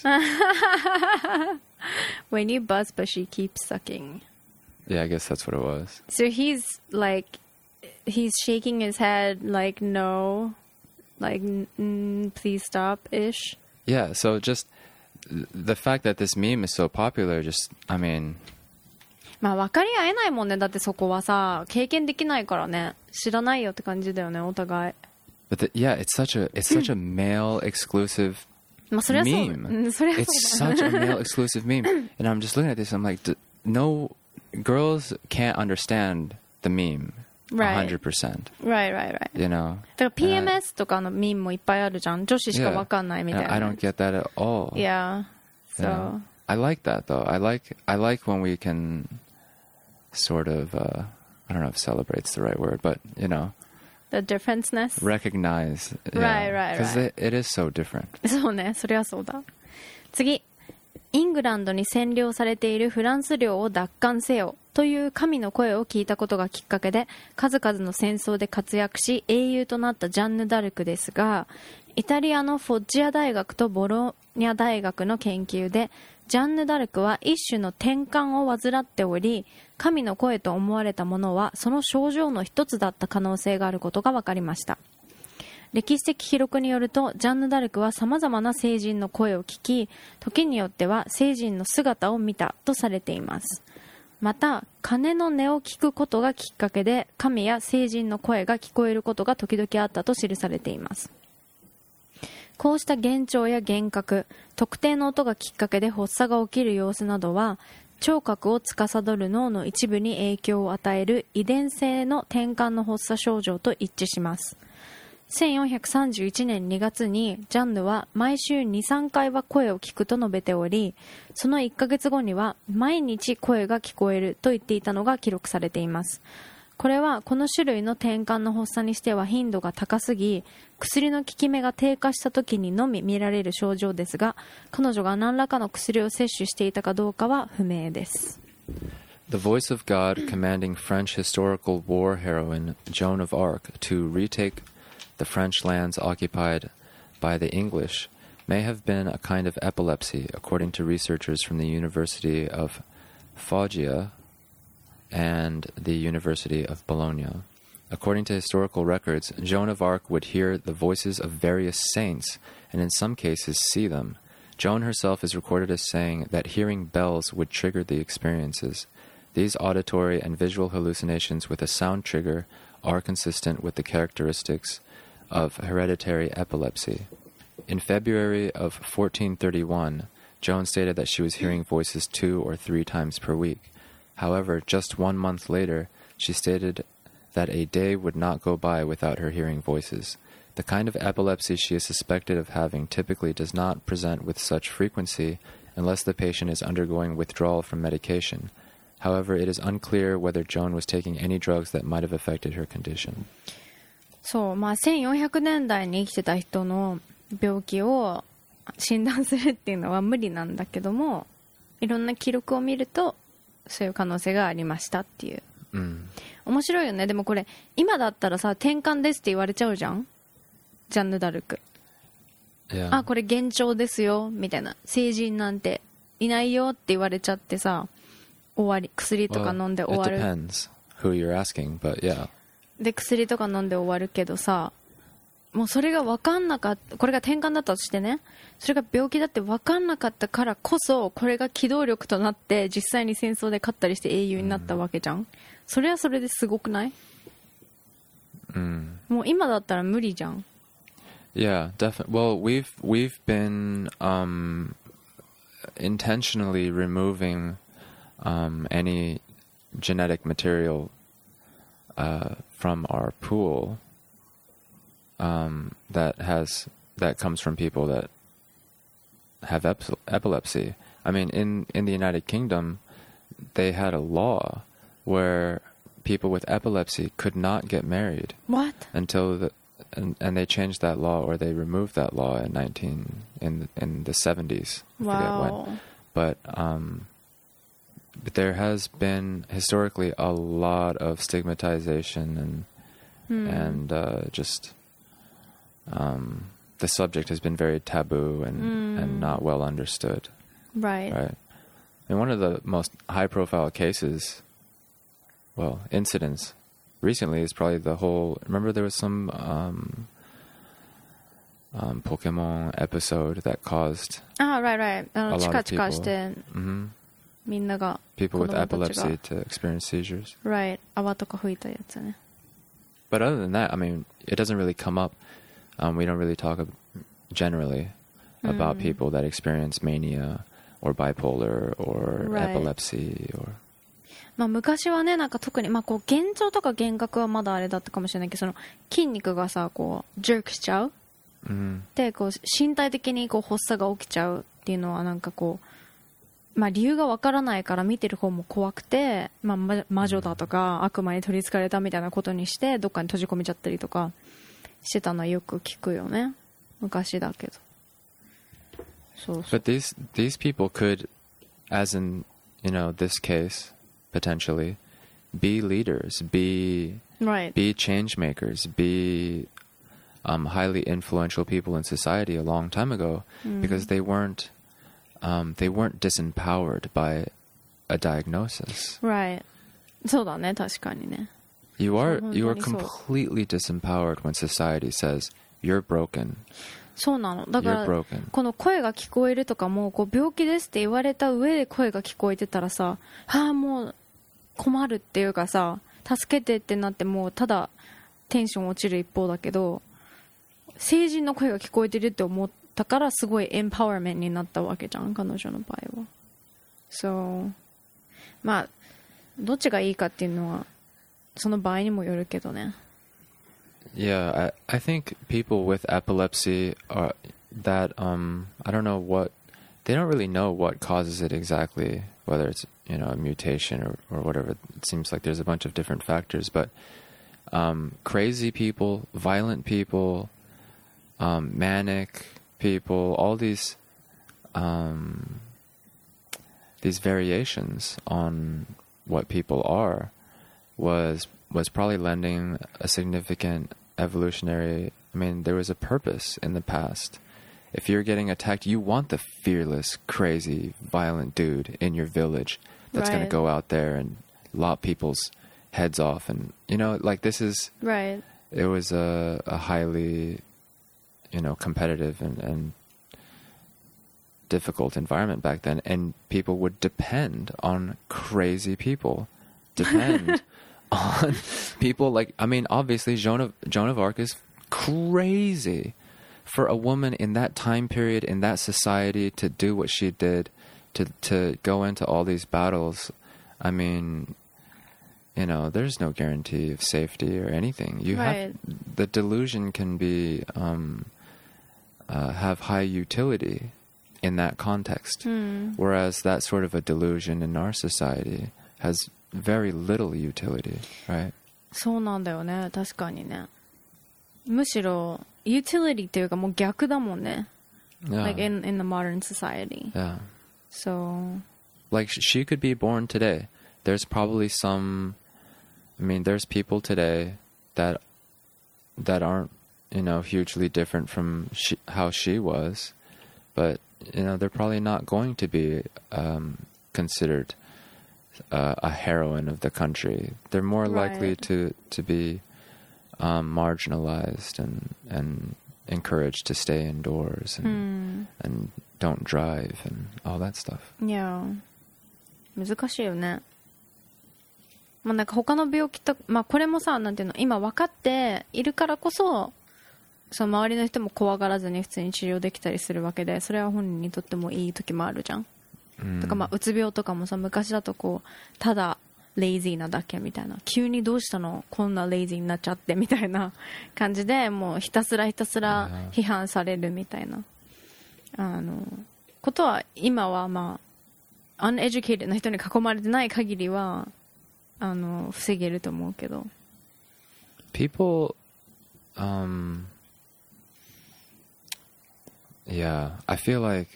When you buzz, but she keeps sucking. Yeah, I guess that's what it was. So he's shaking his head like no, like please stop ish. Yeah, so just the fact that this meme is so popular, I mean. まあ分かり合えないもんね。だってそこはさ経験できないからね。知らないよって感じだよねお互い。 But yeah, it's such a male exclusive まあそれはそう。 meme. それは It's そうだ。 such a male exclusive meme, and I'm just looking at this. I'm like, no, girls can't understand the meme. Right. 100%. Right. You know. だから PMS とかのミームもいっぱいあるじゃん。女子しか分かんないみたい And な。 I don't get that at all. Yeah. You know? So. I like that though. I like when we can sort of I don't know if celebrate's the right word, but you know. The differenceness? Recognize. Right. Because it is so different. そうね。それはそうだ。次。イングランドに占領されているフランス領を奪還せよという神の声を聞いたことがきっかけで数々の戦争で活躍し英雄となったジャンヌ・ダルクですが、イタリアのフォッジア大学とボローニャ大学の研究でジャンヌ・ダルクは一種の転換を患っており、神の声と思われたものはその症状の一つだった可能性があることが分かりました。歴史的記録によると、ジャンヌ・ダルクは様々な聖人の声を聞き、時によっては聖人の姿を見たとされています。また、鐘の音を聞くことがきっかけで、神や聖人の声が聞こえることが時々あったと記されています。こうした幻聴や幻覚、特定の音がきっかけで発作が起きる様子などは、聴覚を司る脳の一部に影響を与える遺伝性の転換の発作症状と一致します。1431年2月にジャンヌは毎週 2,3 回は声を聞くと述べており、その1ヶ月後には毎日声が聞こえると言っていたのが記録されています。これはこの種類の転換の発作にしては頻度が高すぎ、薬の効き目が低下した時にのみ見られる症状ですが、彼女が何らかの薬を摂取していたかどうかは不明です。 The voice of God commanding French historical war heroine Joan of Arc to retake the French lands occupied by the English may have been a kind of epilepsy, according to researchers from the University of Foggia and the University of Bologna. According to historical records, Joan of Arc would hear the voices of various saints and in some cases see them. Joan herself is recorded as saying that hearing bells would trigger the experiences. These auditory and visual hallucinations with a sound trigger are consistent with the characteristics of hereditary epilepsy. In February of 1431, Joan stated that she was hearing voices 2 or 3 times per week. However, just 1 month later, she stated that a day would not go by without her hearing voices. The kind of epilepsy she is suspected of having typically does not present with such frequency unless the patient is undergoing withdrawal from medication. However, it is unclear whether Joan was taking any drugs that might have affected her condition. そう、1400年代に生きてた人の病気を診断するっていうのは無理なんだけども、いろんな記録を見るとそういう可能性がありましたっていう、面白いよね。でもこれ今だったらさ、転換ですって言われちゃうじゃん、ジャンヌ・ダルク。あ、これ幻聴ですよみたいな、聖人なんていないよって言われちゃってさ、終わり、薬とか飲んで終わる。 It depends who you're asking, but yeah. で薬とか飲んで終わるけどさ、もうそれが分かんなかった、これが転換だったとしてね、それが病気だって分かんなかったからこそ、これが機動力となって実際に戦争で勝ったりして英雄になったわけじゃん。それはそれですごくない？もう今だったら無理じゃん。 Yeah, definitely. Well, we've been intentionally removing any genetic material from our pool that comes from people that have epilepsy. I mean, in the United Kingdom, they had a law where people with epilepsy could not get married. What? Until and they changed that law, or they removed that law in the 70s. I forget when. But there has been historically a lot of stigmatization and just the subject has been very taboo and not well understood. Right. And one of the most high-profile cases, incidents recently is probably the whole. Remember, there was some Pokemon episode that caused. Right. チカチカして、みんなが people with epilepsy to experience seizures. Right. 泡とか吹いたやつね。 But other than that, I mean, it doesn't really come up. We don't really talk generally about people that experience mania or bipolar or epilepsy or. 昔はね、なんか特にこう幻聴とか幻覚はまだあれだったかもしれないけど、その筋肉がさこうジェークしちゃう、でこう身体的にこう発作が起きちゃうっていうのはなんかこう、理由がわからないから見てる方も怖くて、魔女だとか悪魔に取りつかれたみたいなことにしてどっかに閉じ込めちゃったりとかしてたのはよく聞くよね、昔だけど。そうそう。 But these people could, as in this case, potentially be leaders, be change makers, be highly influential people in society a long time ago, because they weren't they weren't disempowered by a diagnosis. Right. そうだね、確かにね。 You are そう、本当にそう。 completely disempowered when society says you're broken. そうなの。だか You're ら broken. この声が聞こえるとかもこう病気ですって言われた上で声が聞こえてたらさ、ああもう困るっていうかさ、助けてってなってもうただテンション落ちる一方だけど、成人の声が聞こえてるって思ったからすごいエンパワーメントになったわけじゃん、彼女の場合は。そうまあどっちがいいかっていうのはその場合にもよるけどね。 Yeah, I think people with epilepsy are that I don't know what they don't really know what causes it exactly, whether it's a mutation or whatever. It seems like there's a bunch of different factors, but crazy people, violent people, manic people, all these variations on what people are was probably lending a significant evolutionary. I mean, there was a purpose in the past. If you're getting attacked, you want the fearless, crazy, violent dude in your village that's going to Right. go out there and lop people's heads off. And, like this is, Right. it was a highly, competitive and difficult environment back then. And people would depend on crazy people, depend on people like, I mean, obviously Joan of Arc is crazy. For a woman in that time period, in that society, to do what she did, to go into all these battles, I mean, there's no guarantee of safety or anything. You Right. have the delusion can be have high utility in that context, whereas that sort of a delusion in our society has very little utility, right? そうなんだよね、確かにね。むしろユーティリティっていうかもう逆だもんね。 Yeah. Like in the modern society. Yeah. So Like she could be born today. There's probably there's people today that aren't, hugely different from how she was, but they're probably not going to be considered a heroine of the country. They're more likely Right. to be marginalized and encouraged to stay indoors and don't drive and all that stuff. いや難しいよね。まあなんか他の病気とまあこれもさ、なんていうの、今分かっているからこそその周りの人も怖がらずに普通に治療できたりするわけで、それは本人にとってもいい時もあるじゃん。とかまあうつ病とかもさ、昔だとこうただレイジーなだけみたいな、急にどうしたのこんなレイジーになっちゃってみたいな感じで、もうひたすら批判されるみたいなことは今はまあuneducated な人に囲まれてない限りは防げると思うけど。 People, yeah, I feel like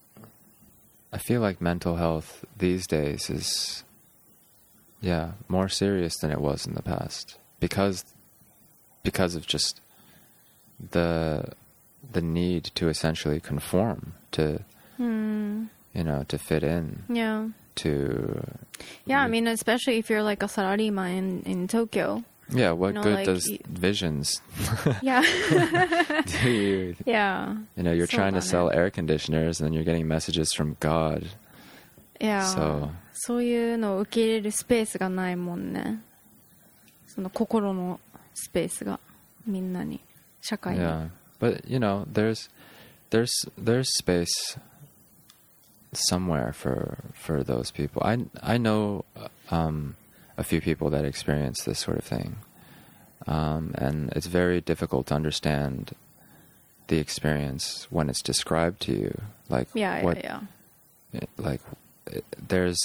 mental health these days is, yeah, more serious than it was in the past because of just the need to essentially conform to, to fit in, Yeah. to, Yeah, I mean, especially if you're like a salaryman in Tokyo. yeah, what good like, does visions Yeah. do you? Yeah. You're trying to そうだね。 sell air conditioners and then you're getting messages from God. Yeah. So- そういうのを受け入れるスペースがないもんね。その心のスペースがみんなに、社会に。 Yeah, but there's space somewhere for those people. I know a few people that experience this sort of thing, and it's very difficult to understand the experience when it's described to you. Like Yeah, what, yeah. like there's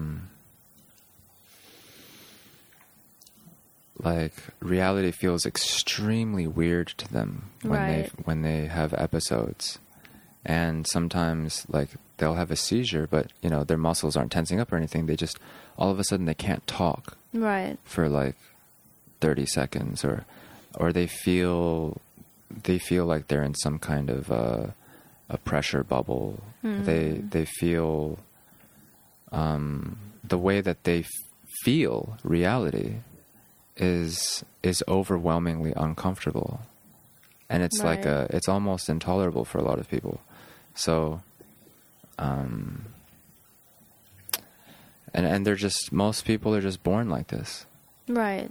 like reality feels extremely weird to them when they have episodes, and sometimes like they'll have a seizure, but their muscles aren't tensing up or anything. They just all of a sudden they can't talk Right. for like 30 seconds, or they feel like they're in some kind of a pressure bubble. They feel the way that they feel reality is overwhelmingly uncomfortable, and it's Right. it's almost intolerable for a lot of people. So, and most people are just born like this. Right.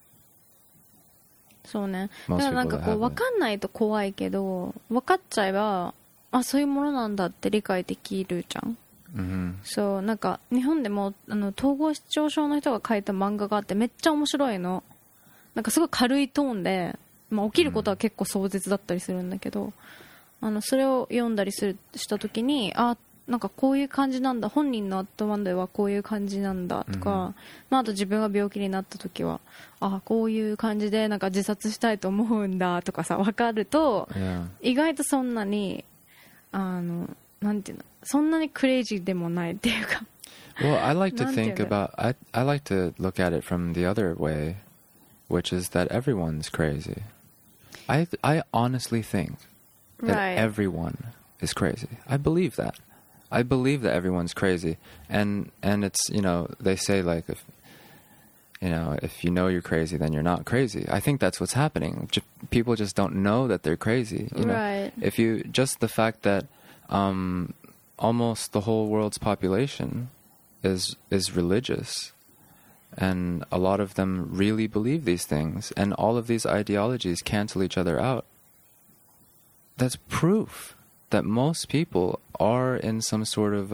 そうね。だ Most からなんか people こ that う have 分かんないと怖いけど、分かっちゃえば、あ、そういうものなんだって理解できるじゃん。そう、なんか日本でも統合失調症の人が書いた漫画があってめっちゃ面白いの。なんかすごい軽いトーンで、まあ、起きることは結構壮絶だったりするんだけど、それを読んだりした時に、あ、なんかこういう感じなんだ、本人の頭ではこういう感じなんだとか、まあ、あと自分が病気になった時は、あ、こういう感じでなんか自殺したいと思うんだとかさ、分かると、 Yeah. 意外とそんなになんていうの、そんなにクレイジーでもないっていうか。 Well, I like to なんていうん think だろう。 about I like to look at it from the other way, which is that everyone's crazy. I honestly think that Right. everyone is crazy. I believe that. I believe that everyone's crazy, and it's, you know, they say like if you know you're crazy, then you're not crazy. I think that's what's happening. People just don't know that they're crazy. You know? Right. If you just the fact that almost the whole world's population is religious, and a lot of them really believe these things, and all of these ideologies cancel each other out. That's proof that most people are in some sort of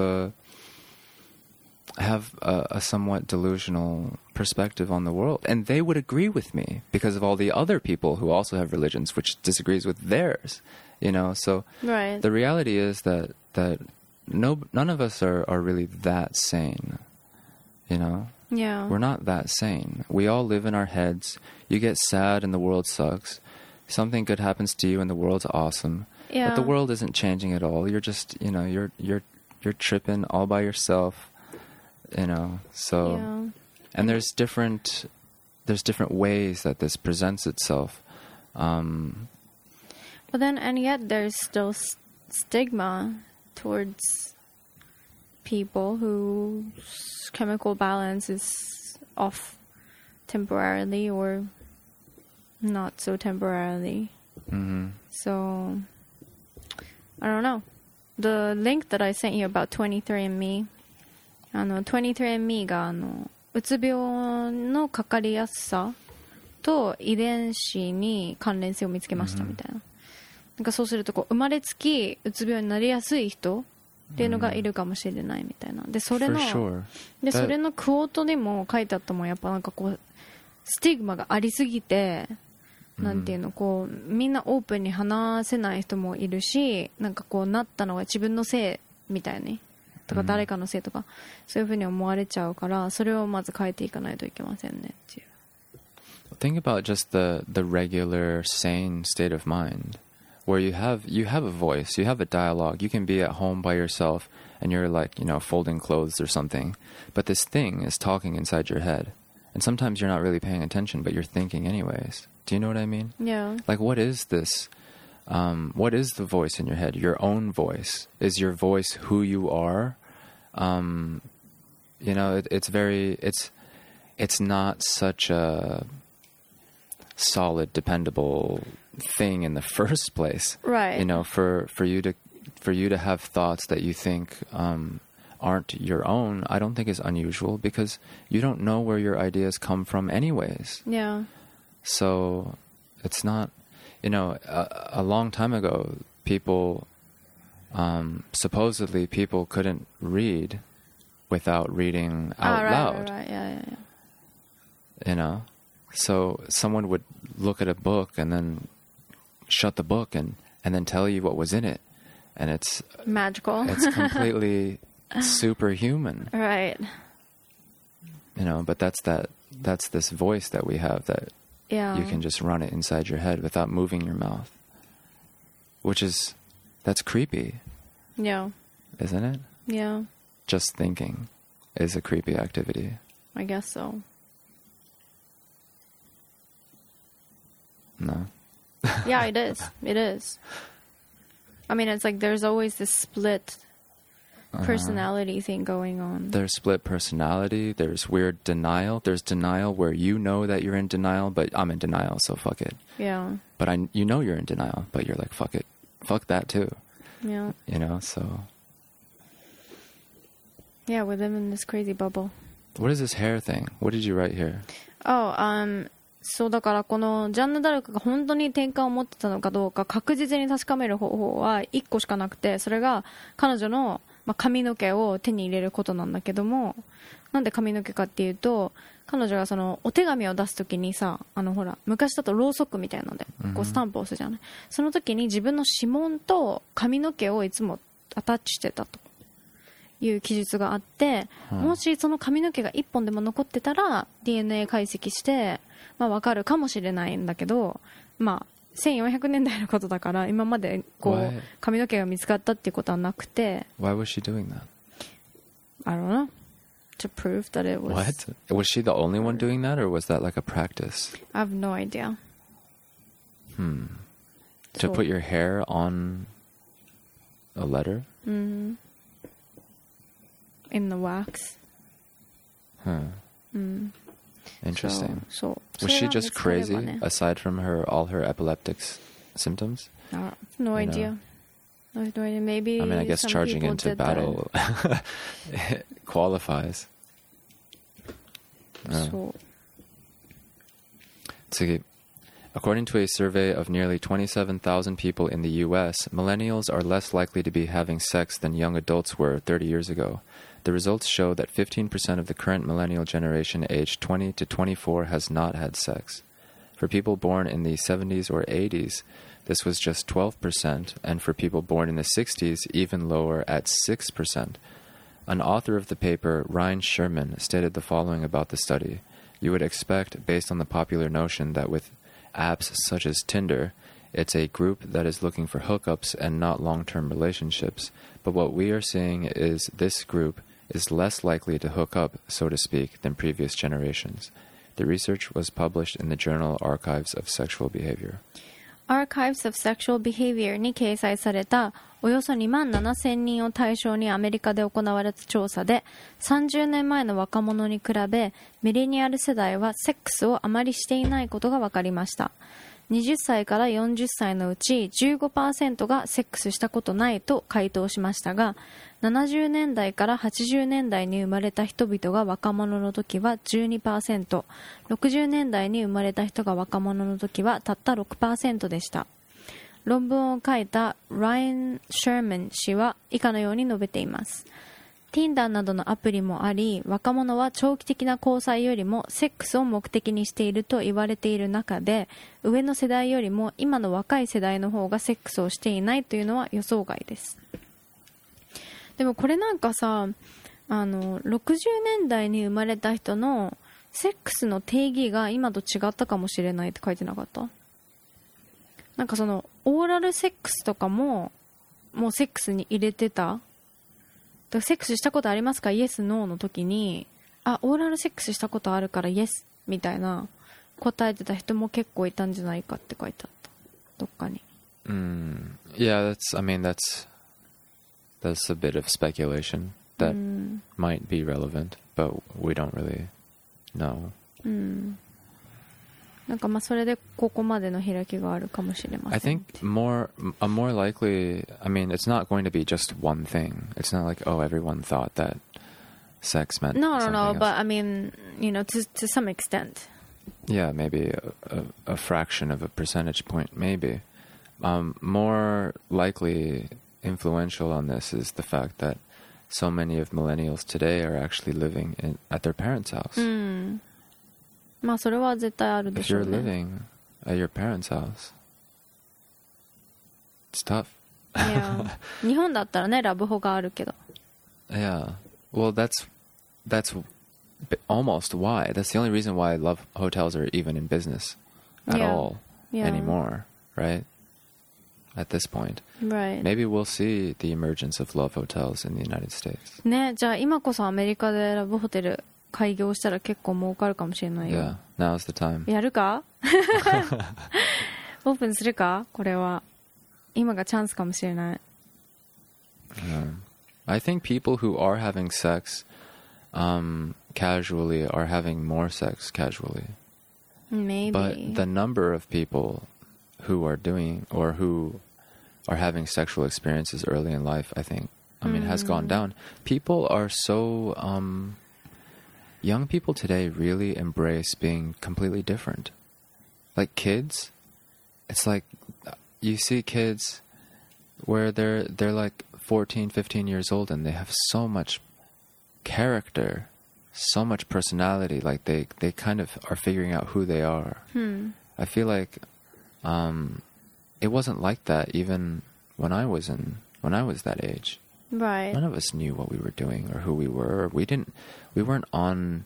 have a somewhat delusional perspective on the world, and they would agree with me because of all the other people who also have religions which disagrees with theirs, you know. So Right. the reality is that none of us are really that sane, you know. Yeah. We're not that sane. We all live in our heads. You get sad and the world sucks. Something good happens to you and the world's awesome. Yeah. But the world isn't changing at all. You're just, you know, you're tripping all by yourself, you know. So Yeah. and there's different ways that this presents itself. But then, and yet there's still stigma towards people whose chemical balance is off temporarily or not so temporarily. So, I don't know. The link that I sent you about 23andMe, 23andMe がうつ病のかかりやすさと遺伝子に関連性を見つけましたみたいな。なんかそうするとこう生まれつきうつ病になりやすい人っていうのがいるかもしれないみたいな。でそれ For の sure. でそれのクオートにも書いてあったもん。やっぱなんかこうスティグマがありすぎて、なんていうの、こうみんなオープンに話せない人もいるし、なんかこうなったのが自分のせいみたいにとか誰かのせいとか、そういう風に思われちゃうから、それをまず変えていかないといけませんねっていう。 Think about just the regular sane state of mind where you have a voice, you have a dialogue. You can be at home by yourself and you're like, you know, folding clothes or something, but this thing is talking inside your head. And sometimes you're not really paying attention, but you're thinking anyways. Do you know what I mean? Yeah. Like, what is this? What is the voice in your head? Your own voice. Is your voice who you are? You know, it's not such a solid, dependable thing in the first place. Right. You know, for you to have thoughts that you think aren't your own, I don't think is unusual because you don't know where your ideas come from anyways. Yeah. So it's not, you know, a long time ago, people, supposedly people couldn't read without reading out loud. Right. Yeah. You know, so someone would look at a book and then shut the book and then tell you what was in it, and it's Magical. It's completely superhuman. Right. You know, but that's this voice that we have that Yeah. you can just run it inside your head without moving your mouth, that's creepy, Yeah. isn't it? Yeah. Just thinking is a creepy activity. I guess so. No. Yeah, it is. It is. I mean, it's like there's always this split personality thing going on. There's split personality. There's weird denial. There's denial where you know that you're in denial, but I'm in denial, so fuck it. Yeah. But you know you're in denial, but you're like, fuck it. Fuck that too. Yeah. You know, so. Yeah, we live in this crazy bubble. What is this hair thing? What did you write here? Oh, そうだからこのジャンヌ・ダルクが本当に転換を持ってたのかどうか確実に確かめる方法は1個しかなくて、それが彼女の髪の毛を手に入れることなんだけども、なんで髪の毛かっていうと、彼女がそのお手紙を出すときにさ、ほら昔だとろうそくみたいなのでこうスタンプを押すじゃない、その時に自分の指紋と髪の毛をいつもアタッチしてたという記述があって、もしその髪の毛が1本でも残ってたら DNA 解析して分かるかもしれないんだけど、1400年代のことだから今までこう髪の毛が見つかったっていうことはなくて。 Why was she doing that? I don't know. To prove that it was. What? Was she the only one doing that, or was that like a practice? I have no idea. To put your hair on a letter? In the wax. Interesting. So was she just crazy aside from all her epileptic symptoms? I have no idea. I have no idea. Maybe I mean, I guess some charging people into did battle qualifies. So. According to a survey of nearly 27,000 people in the U.S., millennials are less likely to be having sex than young adults were 30 years ago. The results show that 15% of the current millennial generation aged 20 to 24 has not had sex. For people born in the 70s or 80s, this was just 12%, and for people born in the 60s, even lower at 6%. An author of the paper, Ryan Sherman, stated the following about the study. You would expect, based on the popular notion that with apps such as Tinder, it's a group that is looking for hookups and not long-term relationships. But what we are seeing is this group is less likely to hook up, so to speak, than previous generations. The research was published in the journal Archives of Sexual Behavior. Archives of Sexual Behavior に掲載されたおよそ2万7000人を対象にアメリカで行われた調査で、30年前の若者に比べミレニアル世代はセックスをあまりしていないことが分かりました。20歳から40歳のうち 15% がセックスしたことないと回答しましたが、70年代から80年代に生まれた人々が若者の時は 12%、60年代に生まれた人が若者の時はたった 6% でした。論文を書いた Ryan Sherman 氏は以下のように述べています。Tinder などのアプリもあり、若者は長期的な交際よりもセックスを目的にしていると言われている中で、上の世代よりも今の若い世代の方がセックスをしていないというのは予想外です。でもこれなんかさ、60年代に生まれた人のセックスの定義が今と違ったかもしれないって書いてなかった？なんかそのオーラルセックスとかももうセックスに入れてた？だからセックスしたことありますか？イエス・ノーの時に、オーラルセックスしたことあるからイエスみたいな答えてた人も結構いたんじゃないかって書いてあった。どっかに。 Yeah, that's a bit of speculation that might be relevant, but we don't really know. なんかそれでここまでの開きがあるかもしれません。 I think more likely, I mean, it's not going to be just one thing. It's not like, everyone thought that sex meant No, something else. but I mean, to some extent. Yeah, maybe a fraction of a percentage point, maybe. More likely influential on this is the fact that so many of millennials today are actually living at their parents' house. それは絶対あるで If しょう you're ね。 living at your parents' house, it's tough. Yeah. 日本だったらね、ラブホがあるけど。 Yeah. Well, that's almost why. That's the only reason why love hotels are even in business at all anymore, right? At this point. Right. Maybe we'll see the emergence of love hotels in the United States. ね、じゃあ今こそアメリカでラブホテル開業したら結構儲かるかもしれないよ。 Yeah, now's the time. やるかオープンするかこれは。 今がチャンスかもしれない。 I think people who are having sex casually are having more sex casually. Maybe. But the number of people who are doing or who are having sexual experiences early in life, I think, has gone down. People are so... young people today really embrace being completely different. Like kids, it's like you see kids where they're like 14, 15 years old and they have so much character, so much personality, like they kind of are figuring out who they are. I feel like it wasn't like that even when I was that age. Right. None of us knew what we were doing or who we were. We weren't on,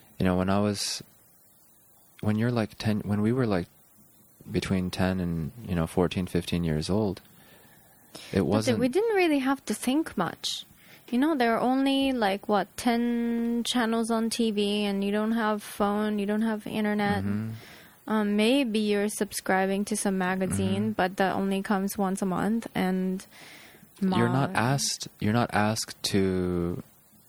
when you're like 10, when we were like between 10 and 14, 15 years old, it wasn't. We didn't really have to think much. There are only 10 channels on TV, and you don't have phone, you don't have internet. Maybe you're subscribing to some magazine, but that only comes once a month, and you're not asked to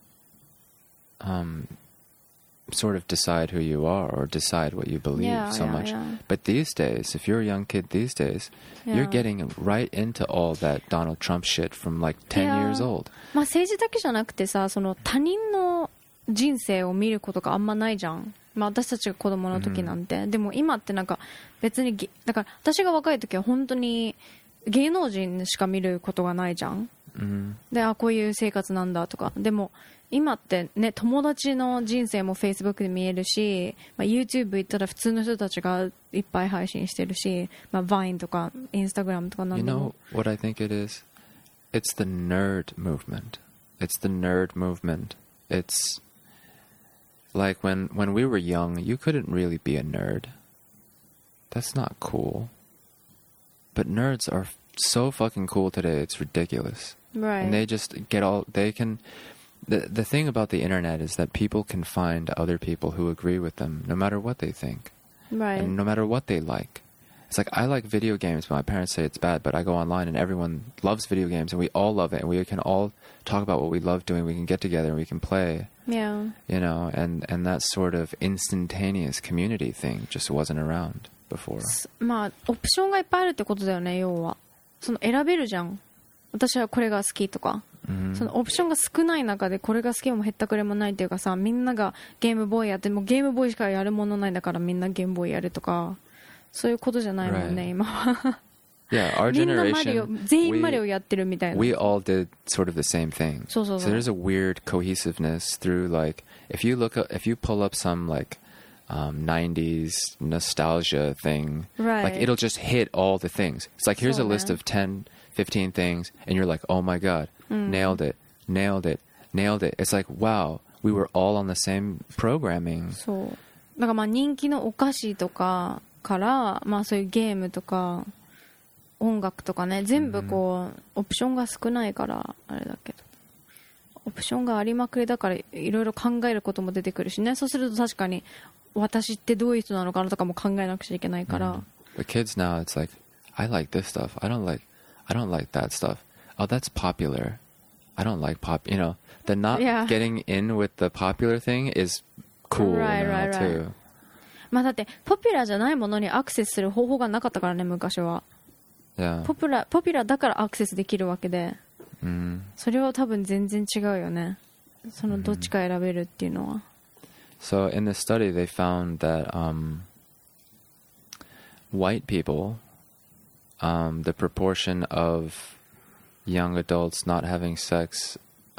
sort of decide who you are or decide what you believe much. Yeah. But these days, if you're a young kid these days, you're getting right into all that Donald Trump shit from 10 years old. 政治だけじゃなくてさ、他人の人生を見ることがあんまないじゃん。私たちが子供の時なんて。でも今って別に、だから私が若い時は本当に芸能人しか見ることがないじゃん。で、こういう生活なんだとか。でも今ってね、友達の人生も Facebook で見えるし、YouTube 行ったら普通の人たちがいっぱい配信してるし、Vine とか Instagram とかなんでも。 You know what I think it is? It's the nerd movement. It's the nerd movement. It's like when we were young, you couldn't really be a nerd. That's not cool. But nerds are so fucking cool today, it's ridiculous. Right. And they just get all... They can... The thing about the internet is that people can find other people who agree with them, no matter what they think. Right. And no matter what they like. It's like, I like video games, but my parents say it's bad, but I go online and everyone loves video games, and we all love it, and we can all talk about what we love doing. We can get together and we can play. Yeah. And that sort of instantaneous community thing just wasn't around before. オプションがいっぱいあるってことだよね、要は。選べるじゃん。私はこれが好きとか。そのオプションが少ない中でこれが好きもへったくれもないっていうかさ、みんながゲームボーイやってもゲームボーイしかやるものないんだからみんなゲームボーイやるとか、そういうことじゃないもんね、今は。 Yeah, our みんなマリオ、 generation, 全員マリオやってるみたいな。 we all did sort of the same thing. So there's a weird cohesiveness through if you pull up some 90s nostalgia thing, right. it'll just hit all the things. It's like, here's a list of 10, 15 things, and you're like, oh my god, nailed it. It's like, wow, we were all on the same programming. そう。だから人気のお菓子とかから、そういうゲームとか音楽とかね、全部オプションが少ないからあれだけど、オプションがありまくりだからいろいろ考えることも出てくるしね。そうすると確かに私ってどういう人なのかなとかも考えなくちゃいけないから。 The kids now, it's like, I like this stuff. I don't like that stuff. Oh, that's popular. I don't like pop. The not getting in with the popular thing is cool now too. だってポピュラーじゃないものにアクセスする方法がなかったからね、昔は。 Yeah. ポピュラーだからアクセスできるわけで、それは多分全然違うよね。どっちか選べるっていうのは。 So in the study, they found that white people, the proportion of young adults not having sex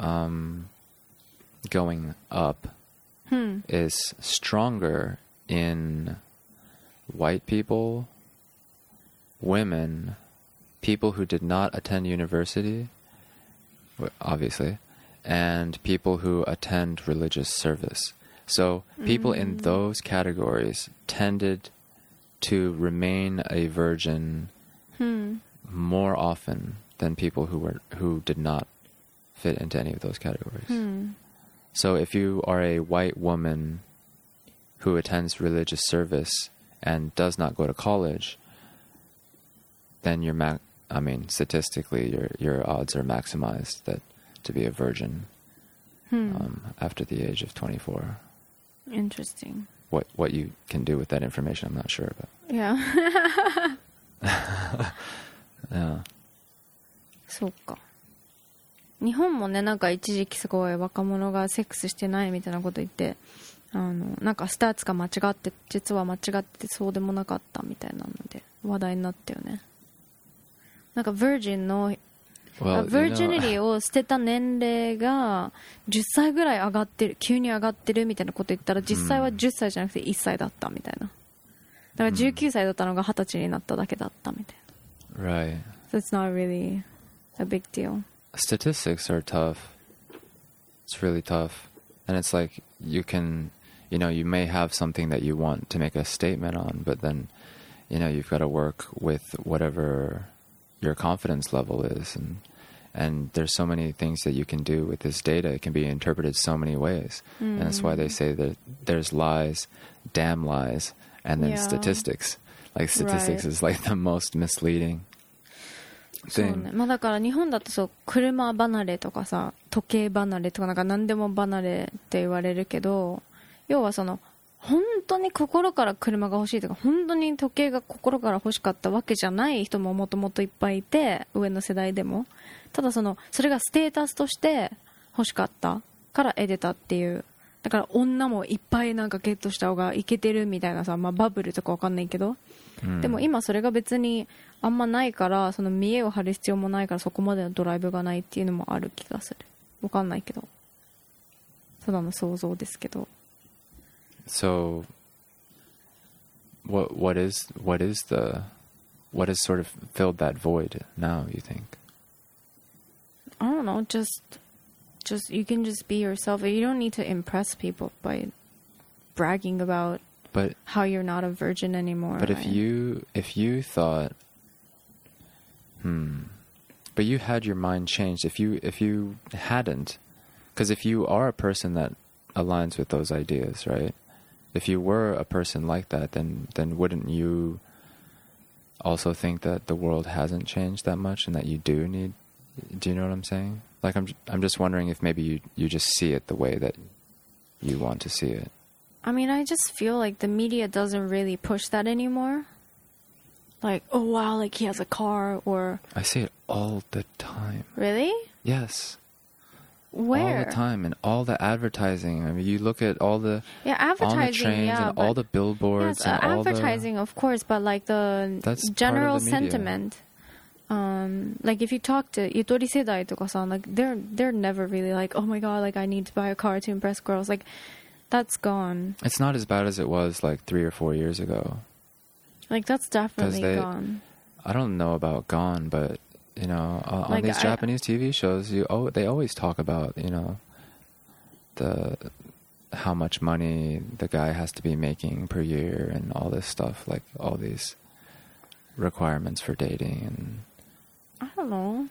going up is stronger in white people, women, people who did not attend university, obviously, and people who attend religious service. So people in those categories tended to remain a virgin more often than people who did not fit into any of those categories. So if you are a white woman who attends religious service and does not go to college, then you're I mean, statistically, your odds are maximized that to be a virgin after the age of 24. Interesting. What you can do with that information, I'm not sure, but Yeah. yeah. そうか。日本もね、なんか一時期すごい若者がセックスしてないみたいなこと言って、なんかスターツが間違って、実は間違ってそうでもなかったみたいなので話題になったよね。なんかヴィージンの Well, ヴィージニティを捨てた年齢が10歳ぐらい上がってる、急に上がってるみたいなこと言ったら、実際は10歳じゃなくて1歳だったみたいな。だから19歳だったのが20歳になっただけだったみたいな。 right. So it's not really a big deal. Statistics are tough. It's really tough. And it's like you can, you know, you may have something that you want to make a statement on, but then, you know, you've got to work with whatever your confidence level is. And there's so many things that you can do with this data. It can be interpreted so many ways. And that's why they say that there's lies, damn lies, and then Yeah. statistics. Like statistics Right. is like the most misleading そう thing. ね。まあだから日本だとそう、車離れとかさ、時計離れとかなんか何でも離れって言われるけど、要はその、本当に心から車が欲しいとか、本当に時計が心から欲しかったわけじゃない人ももともといっぱいいて、上の世代でも。ただそれがステータスとして欲しかったから得てたっていう。だから女もいっぱいなんかゲットした方がイケてるみたいなさ、まあバブルとかわかんないけど、でも今それが別にあんまないから、その見栄を張る必要もないから、そこまでのドライブがないっていうのもある気がする。わかんないけど、ただの想像ですけど。 So, what has sort of filled that void now, you think? I don't know, just you can just be yourself. You don't need to impress people by bragging about But how you're not a virgin anymore. but if right? you thought, but you had your mind changed. If you hadn't, because if you are a person that aligns with those ideas, right? If you were a person like that, then wouldn't you also think that the world hasn't changed that much and that you do need? Do you know what I'm saying? Like I'm just wondering if maybe you just see it the way that you want to see it. I mean, I just feel like the media doesn't really push that anymore. Like, oh wow, like he has a car, or I see it all the time. really? Yes. Where? All the time, and all the advertising. I mean, you look at all the Yeah, on the advertising. trains Yeah, and all but- the billboards yes, and all advertising, of course, but like the That's part general of the media. sentiment. Like if you talk to Yutori Sedai とかさ, like they're never really like, oh my god, like I need to buy a car to impress girls. Like that's gone. It's not as bad as it was like 3 or 4 years ago. Like that's definitely they- gone. I don't know about gone, but you know, on Like, these I- Japanese TV shows, they always talk about, you know, how much money the guy has to be making per year and all this stuff, like all these requirements for dating. And I don't know.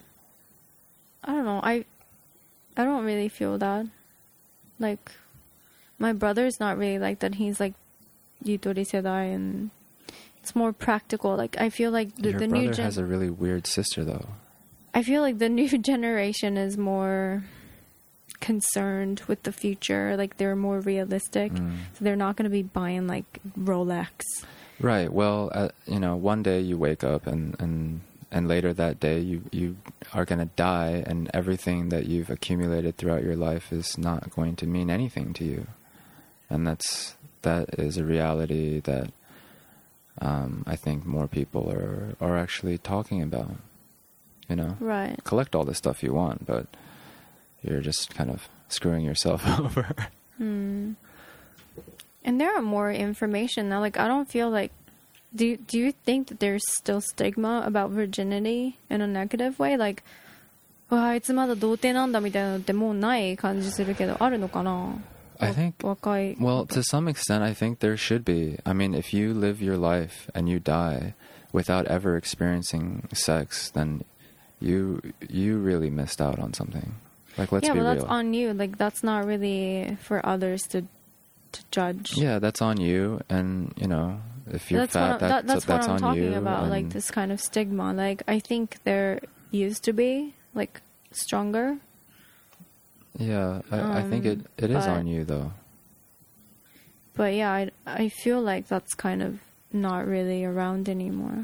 I don't really feel that. Like my brother's not really like that. He's like Yutori Sedai, and it's more practical. Like I feel like the your new brother has a really weird sister, though. I feel like the new generation is more concerned with the future. Like they're more realistic, so they're not going to be buying like Rolex. Right. Well, you know, one day you wake up and later that day you are going to die, and everything that you've accumulated throughout your life is not going to mean anything to you. And that is a reality that I think more people are actually talking about. You know, Right. collect all the stuff you want, but you're just kind of screwing yourself over. And there are more information now. Like I don't feel like. Do you think that there's still stigma about virginity in a negative way? Like, あいつまだ童貞なんだみたいなのってもうない感じするけど、あるのかな? I think, 若い。 well, to some extent, I think there should be. I mean, if you live your life and you die without ever experiencing sex, then you really missed out on something. Like, let's yeah, be but real. that's on you. Like that's not really for others to judge. Yeah, that's on you, and you know, if you're that's fat, that's what I'm on talking you. about, and- like this kind of stigma. Like I think there used to be like stronger, Yeah, I think it is but- on you though. but yeah, I feel like that's kind of not really around anymore.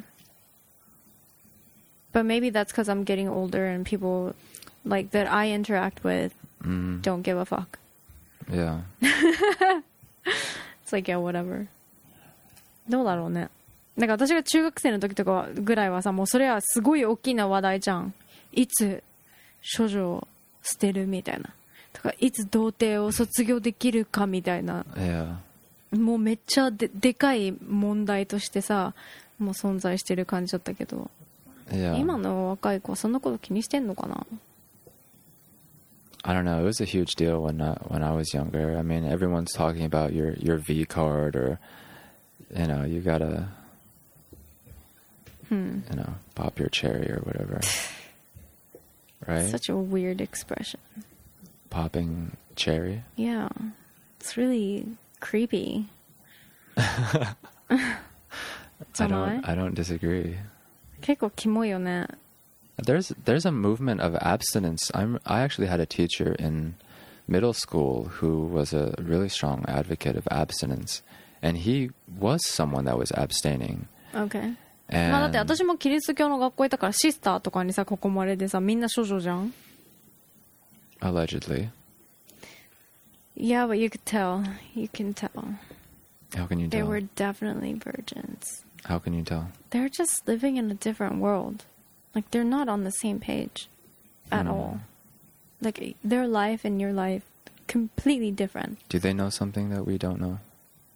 But maybe that's because I'm getting older and people like that I interact with don't give a fuck. Yeah. It's like, yeah, whatever. どうだろうね。なんか私が中学生の時とかぐらいはさ、もうそれはすごい大きな話題じゃん。いつ処女を捨てるみたいな。とか、いつ童貞を卒業できるかみたいな。 Yeah. もうめっちゃでかい問題としてさ、もう存在してる感じだったけど。 Yeah. 今の若い子はそんなこと気にしてんのかな? I don't know. It was a huge deal when I was younger. I mean, everyone's talking about your V card, or you gotta pop your cherry or whatever. Right? Such a weird expression. Popping cherry. Yeah. It's really creepy. I don't disagree. 結構キモいよね。 There's a movement of abstinence. I actually had a teacher in middle school who was a really strong advocate of abstinence, and he was someone that was abstaining. Okay. And まあだって私もキリスト教の学校行ったからシスターとかにさ囲まれてさみんな処女じゃん allegedly. Yeah, but you could tell. You can tell. How can you They tell? were definitely virgins. How can you tell? They're just living in a different world. Like they're not on the same page at all. Like their life and your life completely different. Do they know something that we don't know?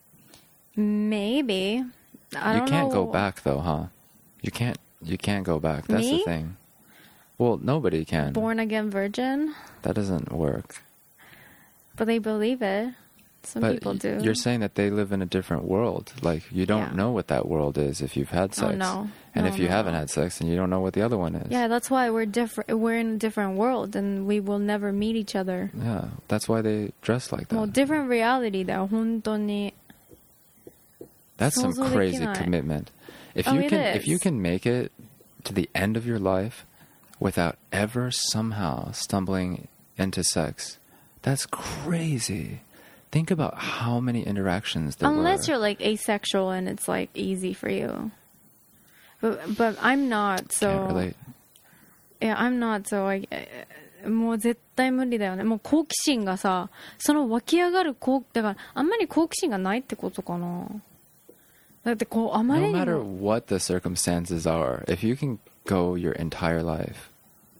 Maybe. I don't You can't know. go back though, huh? You can't go back. That's Me? the thing. Well, nobody can. Born again virgin, That doesn't work. but they believe it. Some But people do. you're saying that they live in a different world. Like you don't Yeah. know what that world is if you've had sex. Oh, no. And No, if you no. haven't had sex, then you don't know what the other one is. Yeah, that's why we're different. We're in a different world, and we will never meet each other. Yeah, that's why they dress like that. もう different reality だよ本当に。 That's some 想像できない。 crazy commitment. If Oh, you it can, if you is. can make it to the end of your life without ever somehow stumbling into sex, that's crazy. Think about how many interactions there Unless were. you're like asexual and it's like easy for you. But I'm not, so Can't relate. yeah, I'm not, so I もう絶対無理だよね。もう好奇心がさ、その湧き上がるだからあんまり好奇心がないってことかな。だってこうあまり No に matter も what the circumstances are, if you can go your entire life,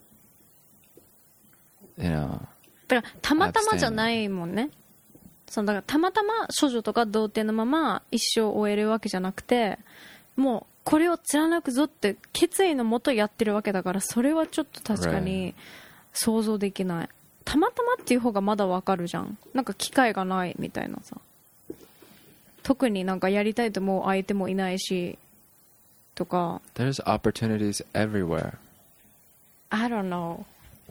だからたまたまじゃないもんね。そのだからたまたま処女とか童貞のまま一生終えるわけじゃなくて、もうこれを貫くぞって決意のもとやってるわけだから、それはちょっと確かに想像できない。たまたまっていう方がまだわかるじゃん。なんか機会がないみたいなさ。特になんかやりたいと思う相手もいないしとか。 there's opportunities everywhere. I don't know.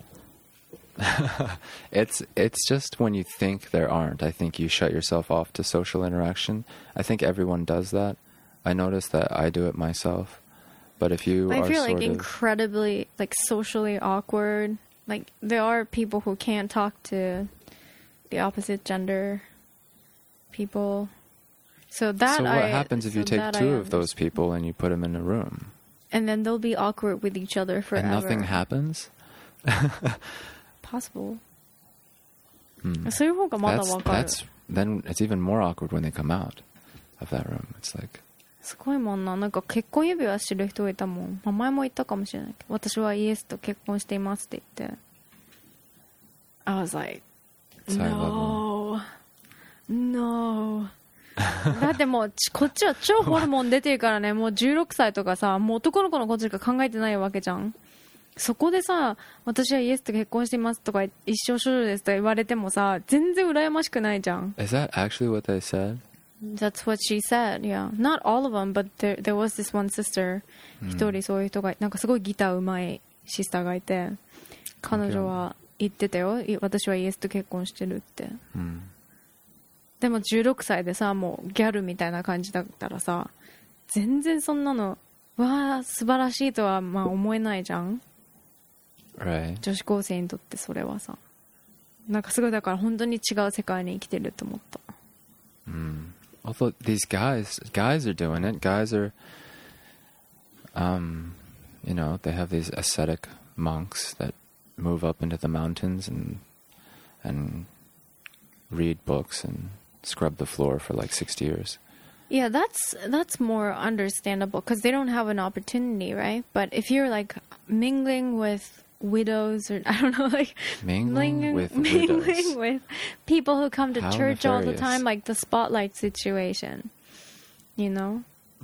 It's just when you think there aren't, I think you shut yourself off to social interaction. I think everyone does that. I notice that I do it myself. But if you I are feel sort like of incredibly like socially awkward. Like there are people who can't talk to the opposite gender people. So that so what happens if you take that two I of those people and you put them in a room and then they'll be awkward with each other forever. and nothing happens? Possible. そういう方がまだわかる。 Then it's even more awkward when they come out of that room. It's like すごいもんな。なんか結婚指輪してる人がいたもん。まあ前も言ったかもしれないけど、私はイエスと結婚していますって言って。I was like, no, no. だってもうこっちは超ホルモン出てるからね、もう16歳とかさ、もう男の子のことしか考えてないわけじゃん。そこでさ、私はイエスと結婚していますとか一生処女ですとか言われてもさ、全然羨ましくないじゃん。 is that actually what they said? That's what she said, yeah. Not all of them, but there was this one sister. 一人そういう人が、なんかすごいギターうまいシスターがいて、彼女は言ってたよ。私はイエスと結婚してるって。 でも16歳でさ、もうギャルみたいな感じだったらさ、全然そんなのわあ素晴らしいとはまあ思えないじゃん。 Right. 女子高生にとってそれはさ、なんかすごいだから本当に違う世界に生きてると思った。 Although these guys are doing it. Guys are, you know, they have these ascetic monks that move up into the mountains and read books and scrub the floor for like 60 years. Yeah, that's more understandable because they don't have an opportunity, right? But if you're like mingling with widows, or I don't know, like Mingling with mingling widows. with people who come to How church all the nefarious. time, like the spotlight situation, you know?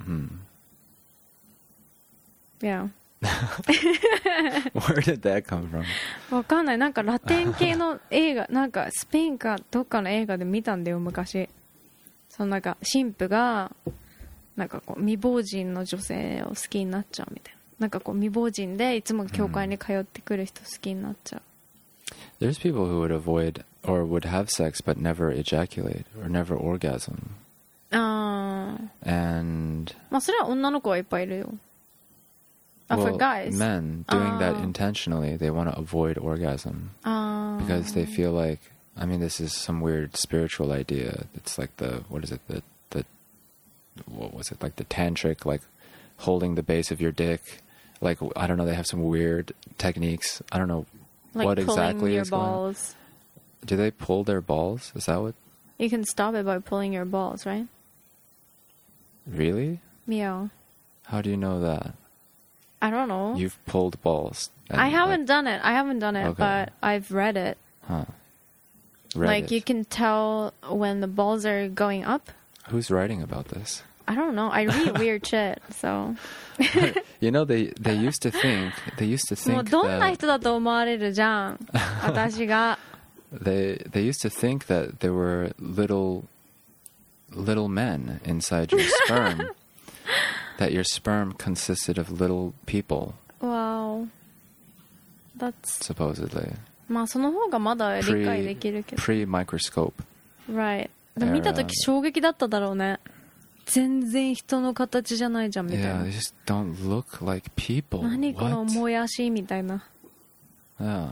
Yeah. Where did that come from? わかんない。なんかラテン系の映画、なんかスペインかどっかの映画で見たんだよ、昔。そのなんか神父がなんかこう未亡人の女性を好きになっちゃうみたいな。なんかこう未亡人でいつも教会に通ってくる人好きになっちゃう。 There's people who would avoid or would have sex but never ejaculate or never orgasm. ああ。 And まあそれは女の子はいっぱいいるよ。 well, for guys. men doing that intentionally, they want to avoid orgasm because they feel like, I mean, this is some weird spiritual idea. It's like the what is it? The what was it? Like the tantric, like holding the base of your dick. Like I don't know. They have some weird techniques. I don't know like what pulling exactly your is going on. balls. Do they pull their balls? Is that what? You can stop it by pulling your balls, right? Really? Yeah. How do you know that? I don't know. You've pulled balls. And, I haven't done it. I haven't done it, Okay. but I've read it. Read Like it. you can tell when the balls are going up. Who's writing about this? I don't know. I read weird shit, so. You know, they used to think もうどんな that 人だと思われるじゃん。私が。 they used to think that there were little men inside your sperm. That your sperm consisted of little people, Wow. That's. supposedly. まあその方がまだ理解できるけど。 Pre-microscope. Right. で見たとき衝撃だっただろうね。全然人の形じゃないじゃんみたい Yeah, な they。just don't look like people. 何この What? もやしみたいな。 Yeah.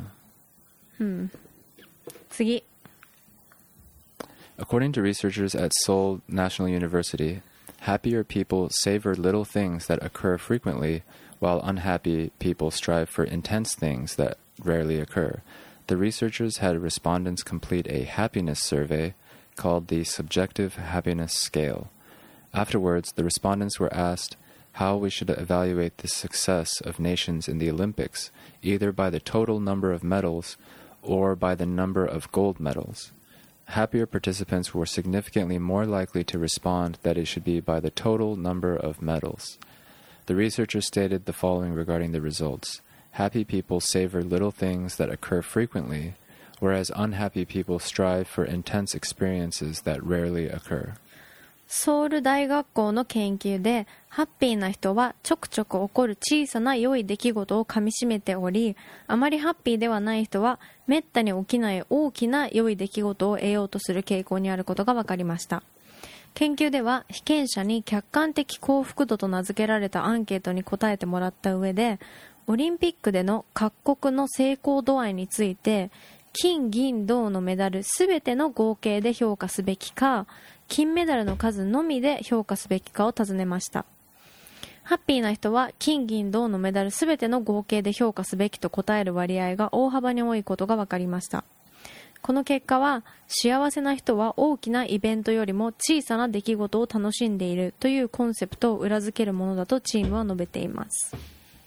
次。 According to researchers at Seoul National University, happier people savor little things that occur frequently, while unhappy people strive for intense things that rarely occur. The researchers had respondents complete a happiness survey called the Subjective Happiness Scale. Afterwards, the respondents were asked how we should evaluate the success of nations in the Olympics, either by the total number of medals or by the number of gold medals. Happier participants were significantly more likely to respond that it should be by the total number of medals. The researchers stated the following regarding the results. Happy people savor little things that occur frequently, whereas unhappy people strive for intense experiences that rarely occur. ソウル大学校の研究で、ハッピーな人はちょくちょく起こる小さな良い出来事をかみしめており、あまりハッピーではない人はめったに起きない大きな良い出来事を得ようとする傾向にあることが分かりました。研究では被験者に客観的幸福度と名付けられたアンケートに答えてもらった上で、オリンピックでの各国の成功度合いについて、金、銀、銅のメダルすべての合計で評価すべきか、金メダルの数のみで評価すべきかを尋ねました。ハッピーな人は金、銀、銅のメダルすべての合計で評価すべきと答える割合が大幅に多いことが分かりました。この結果は、幸せな人は大きなイベントよりも小さな出来事を楽しんでいるというコンセプトを裏付けるものだとチームは述べています。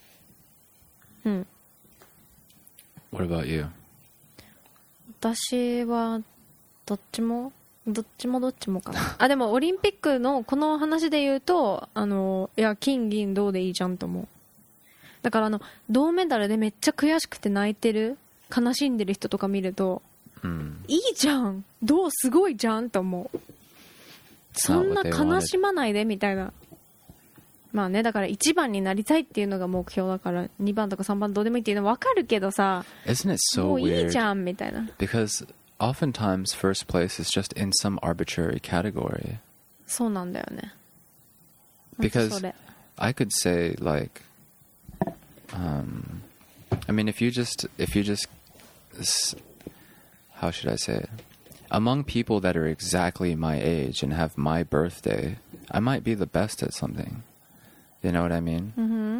What about you? 私はどっちもかな。あ、でもオリンピックのこの話で言うと、いや、金、銀、銅でいいじゃんと思う。だから銅メダルでめっちゃ悔しくて泣いてる、悲しんでる人とか見ると、いいじゃん、銅すごいじゃんと思う。そんな悲しまないでみたいな。まあね、だから1番になりたいっていうのが目標だから、2番とか3番どうでもいいっていうの分かるけどさ、 Isn't it so もういい weird? じゃんみたいな。 Because oftentimes first place is just in some arbitrary category. そうなんだよね。 Because それ I could say like, I mean, if you just, how should I say it? Among people that are exactly my age and have my birthday, I might be the best at something. You know what I mean?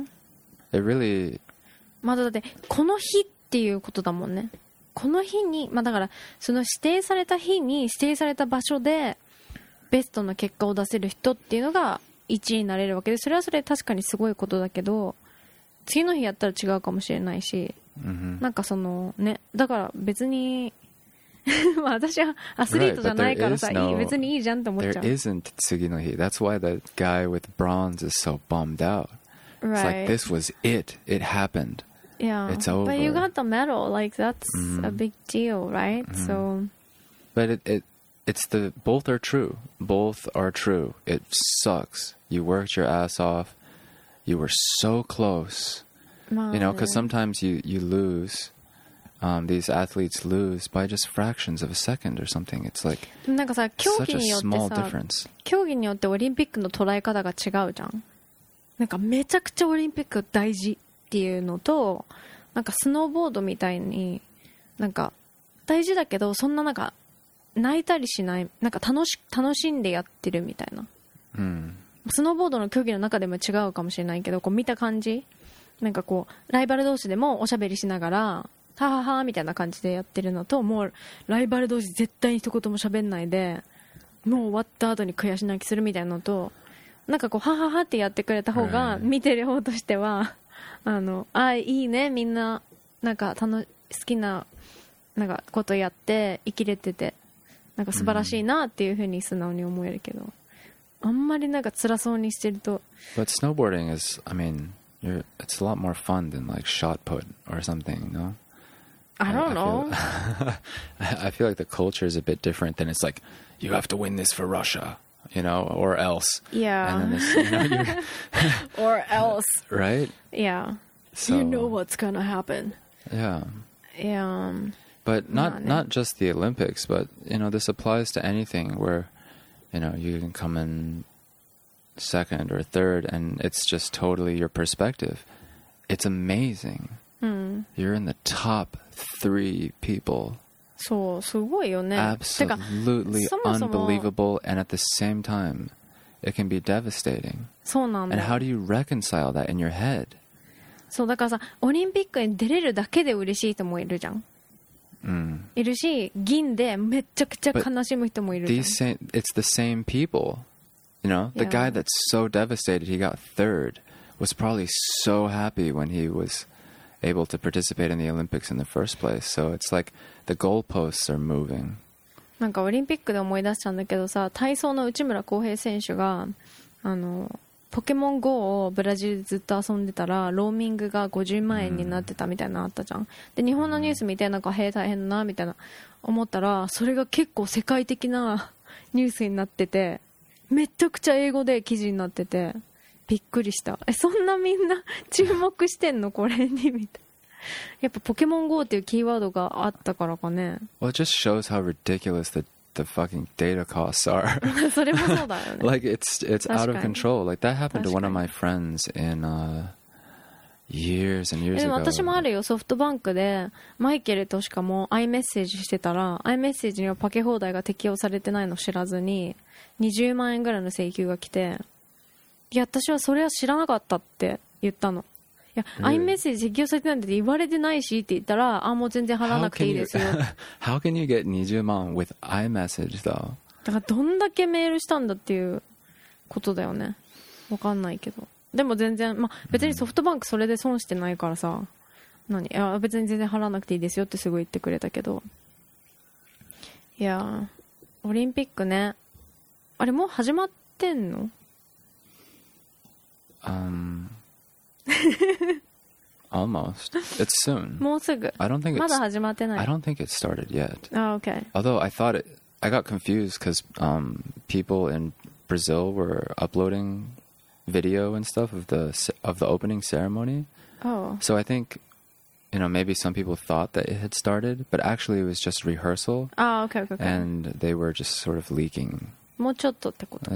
It really, まだだってこの日っていうことだもんね。この日に、まあだからその指定された日に指定された場所でベストの結果を出せる人っていうのが1位になれるわけで、それはそれ確かにすごいことだけど、次の日やったら違うかもしれないし、なんかそのね、だから別にまあ私はアスリートじゃないからさ、別にいいじゃんって思っちゃう。 There isn't 次の日. That's why the guy with bronze is so bummed out. It's like, this was it. It happened. Yeah. It's over. But you got the medal. Like, that's a big deal, right? So. But it's the, both are true. Both are true. It sucks. You worked your ass off. You were so close. You know, because sometimes you lose. These athletes lose by just fractions of a second or something. It's like なんかさ、競 such 技 a によって small さ、 difference. 競技によってオリンピックの捉え方が違うじゃん。なんかめちゃくちゃオリンピック大事っていうのと、なんかスノーボードみたいになんか大事だけど、そんななんか泣いたりしない、なんか楽しんでやってるみたいな。スノーボードの競技の中でも違うかもしれないけど、こう見た感じ、なんかこうライバル同士でもおしゃべりしながらはははみたいな感じでやってるのと、もうライバル同士絶対に一言も喋んないでもう終わった後に悔し泣きするみたいなのと、なんかこうはははってやってくれた方が見てる方としては、いいね、みんななんか好きななんかことやって生きれてて、なんか素晴らしいなっていう風に素直に思えるけど、あんまりなんか辛そうにしてると。 But snowboarding is, I mean, it's a lot more fun than like shot put or something, you know? I don't know. I feel like the culture is a bit different than it's like, you have to win this for Russia, you know, or else. Yeah. And then it's, you know, Or else. right? Yeah. So, you know what's gonna happen. Yeah. Yeah. But not just the Olympics, but, you know, this applies to anything where, you know, you can come in second or third and it's just totally your perspective. It's amazing. You're in the top 3 people. そう、すごいよね。 Absolutely てか、そもそも unbelievable, and at the same time, it can be devastating. そうなんだ And よ。 how do you reconcile that in your head? そうだからさ、オリンピックに出れるだけで嬉しい人もいるじゃん。いるし、銀でめちゃくちゃ悲しむ人もいるじゃん。 It's the same people. You know, the guy that's so devastated he got third was probably so happy when he was able to participate in the Olympics in the first place. So it's like the goalposts are moving. なんかオリンピックで思い出したんだけどさ、体操の内村航平選手がポケモン GO をブラジルでずっと遊んでたらローミングが50万円になってたみたいなのあったじゃん。で日本のニュース見てなんか大変だなみたいな思ったら、それが結構世界的なニュースになってて、めちゃくちゃ英語で記事になっててびっくりした。そんなみんな注目してんのこれにみたいな。やっぱポケモン GO っていうキーワードがあったからかね。 Well, it just shows how ridiculous the fucking data costs are. それもそうだよね。 Like it's out of control. Like that happened to one of my friends in years and years でも ago. 私もあるよ。ソフトバンクでマイケルとしかも iMessage してたら iMessage にはパケ放題が適用されてないの知らずに20万円ぐらいの請求が来て、いや私はそれは知らなかったって言ったの。いや、iMessage 適用されてないんだって言われてないしって言ったら、もう全然払わなくていいですよ。 How can you get 20万 with iMessage though? だからどんだけメールしたんだっていうことだよね。わかんないけど。でも全然、別にソフトバンクそれで損してないからさ、いや別に全然払わなくていいですよってすぐ言ってくれたけど。いやオリンピックね、あれもう始まってんの ？Almost. It's soon. もうすぐ。 I don't think まだ it's. 始まってない。 I don't think it started yet. Okay. Although I thought I got confused because people in Brazil were uploading video and stuff of the opening ceremony. Oh. So I think you know, maybe some people thought that it had started, but actually it was just rehearsal, ああ、OK, OK, OK. and they were just sort of leaking. もうちょっとってこと。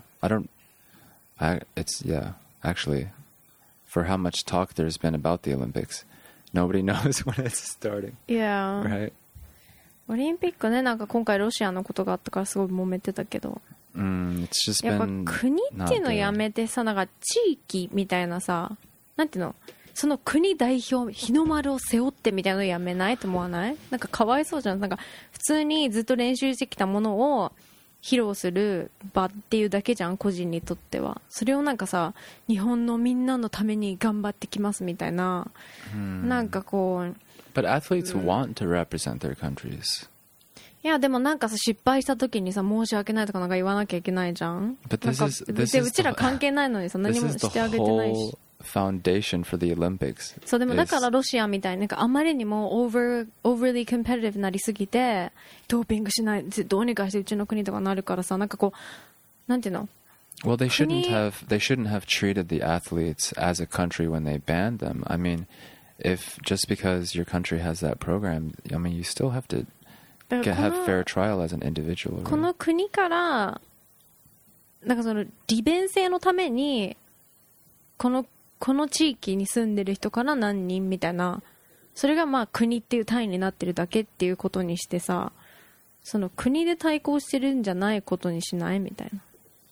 Actually, for how much talk there's been about the Olympics, nobody knows when it's starting, Yeah. right? オリンピックね、なんか今回ロシアのことがあったからすごい揉めてたけど、 It's just やっぱ been 国っていうの not や good. めてさ、なんか地域みたいなさ、なんていうの、その国代表、日の丸を背負ってみたいなのやめないと思わない？なんかかわいそうじゃん。なんか普通にずっと練習してきたものを披露する場っていうだけじゃん、個人にとっては。それをなんかさ、日本のみんなのために頑張ってきますみたいな、なんかこう、 But athletes want to represent their countries. いやでもなんかさ、失敗した時にさ、申し訳ないとかなんか言わなきゃいけないじゃん。 But なん this か is で this う is ちら the, 関係ないのにさ、何 this も is し the てあげてないし。 whole foundation for the Olympics. そうでもだから is- ロシアみたいになんかあまりにもoverly competitive になりすぎて、ドーピングしない、どうにかしてうちの国とかなるからさ、なんかこう、なんていうの、 Well, they shouldn't 国- have treated the athletes as a country when they banned them. I mean, if just because your country has that program, I mean, you still have to だから have こ fair の trial as an individual. こ right? の国からなんかその利便性のためにこの地域に住んでる人から何人みたいな、それがまあ国っていう単位になってるだけっていうことにしてさ、その国で対抗してるんじゃないことにしないみたいな。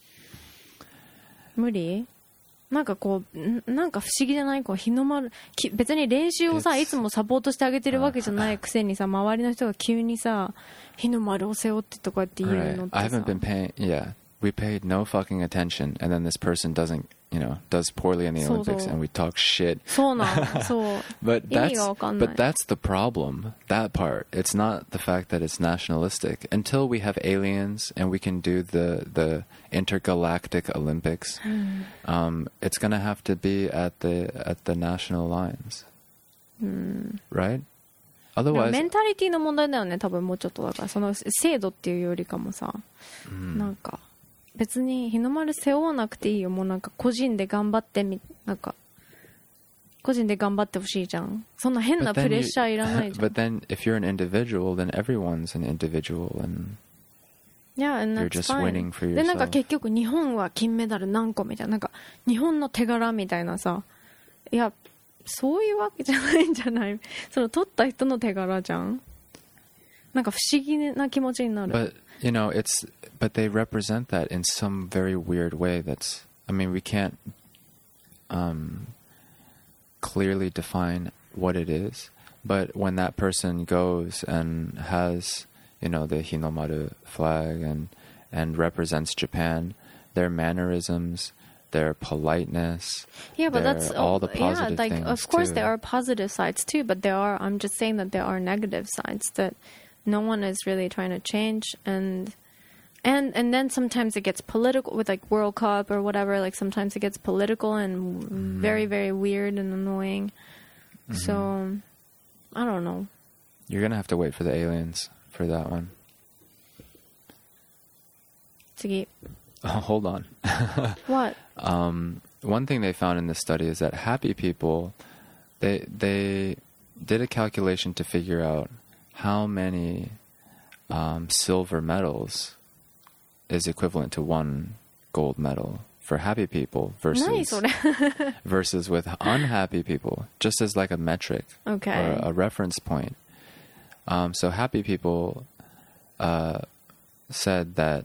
無理？なんかこう、なんか不思議じゃない？こう日の丸、別に練習をさ、 It's- いつもサポートしてあげてるわけじゃないくせにさ、周りの人が急にさ、日の丸を背負ってとかって言う Right. のって I さ。 haven't been paying. Yeah, we paid no fucking attention, and then this person does poorly in the So- Olympics, and we talk shit. そうなんそう。 But 意味がわかんない。 that's the problem. That part. It's not the fact that it's nationalistic. Until we have aliens and we can do the intergalactic Olympics, it's gonna have to be at the national lines, right? でも Otherwise, メンタリティの問題だよね、多分もうちょっと。だからその制度っていうよりかもさ、なんか別に日の丸背負わなくていいよ。もうなんか個人で頑張ってなんか個人で頑張ってほしいじゃん。そんな変な but プ then レッ you- シャーいらないじゃん。 but then if you're an individual, then everyone's an individual, and Yeah, and you're that's just fine. winning for でなんか yourself. 結局日本は金メダル何個みたいな、なんか日本の手柄みたいなさ、いやそういうわけじゃないんじゃない？その取った人の手柄じゃん。なんか不思議な気持ちになる。 But but they represent that in some very weird way. I mean, we can't clearly define what it is. But when that person goes and has, the Hinomaru flag and represents Japan, their mannerisms, their politeness, Yeah, but their- that's all the positive like things of course too. there are positive sides too, but I'm just saying that there are negative sides that no one is really trying to change, and then sometimes it gets political with like World Cup or whatever. Like sometimes it gets political and very very weird and annoying. So I don't know. You're gonna have to wait for the aliens for that one. 次 Oh, hold on. what? One thing they found in this study is that happy people, they did a calculation to figure out how many silver medals is equivalent to one gold medal for happy people 何 versus それ versus with unhappy people, just as like a metric Okay. or a reference point. So happy people said that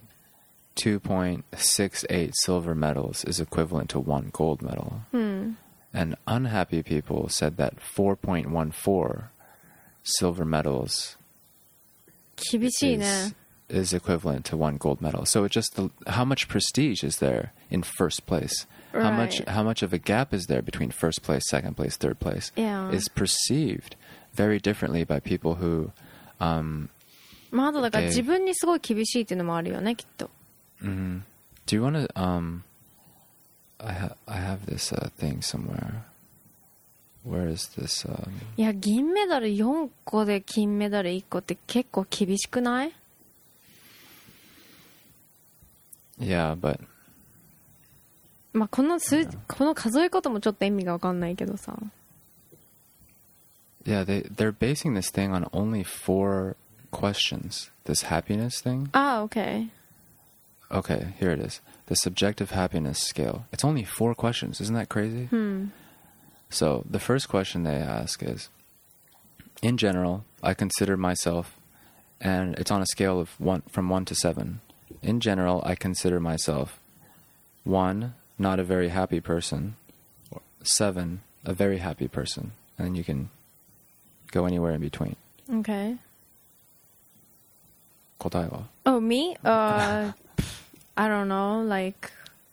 2.68 silver medals is equivalent to one gold medal. And unhappy people said that 4.14 silver medals 厳しいね。 is equivalent to one gold medal. So it's just how much prestige is there in first place? Right. How much of a gap is there between first place, second place, third place? Yeah. Is perceived very differently by people who まああとだから Okay. 自分にすごい厳しいっていうのもあるよね、きっと。 Do you want to? I have this thing somewhere. Where is this? いや銀メダル4個で金メダル1個って結構厳しくない？ Yeah, but まあこの数この数え方もちょっと意味が分かんないけどさ。 Yeah, they're basing this thing on only 4 questions. This happiness thing. Ah, okay. Okay, here it is. The subjective happiness scale. It's only 4 questions. Isn't that crazy? So the first question they ask is, in general, I consider myself, and it's on a scale of from 1 to 7. In general, I consider myself 1, not a very happy person, 7, a very happy person. And then you can go anywhere in between. Okay. 答えは? Oh, me? I don't know, like...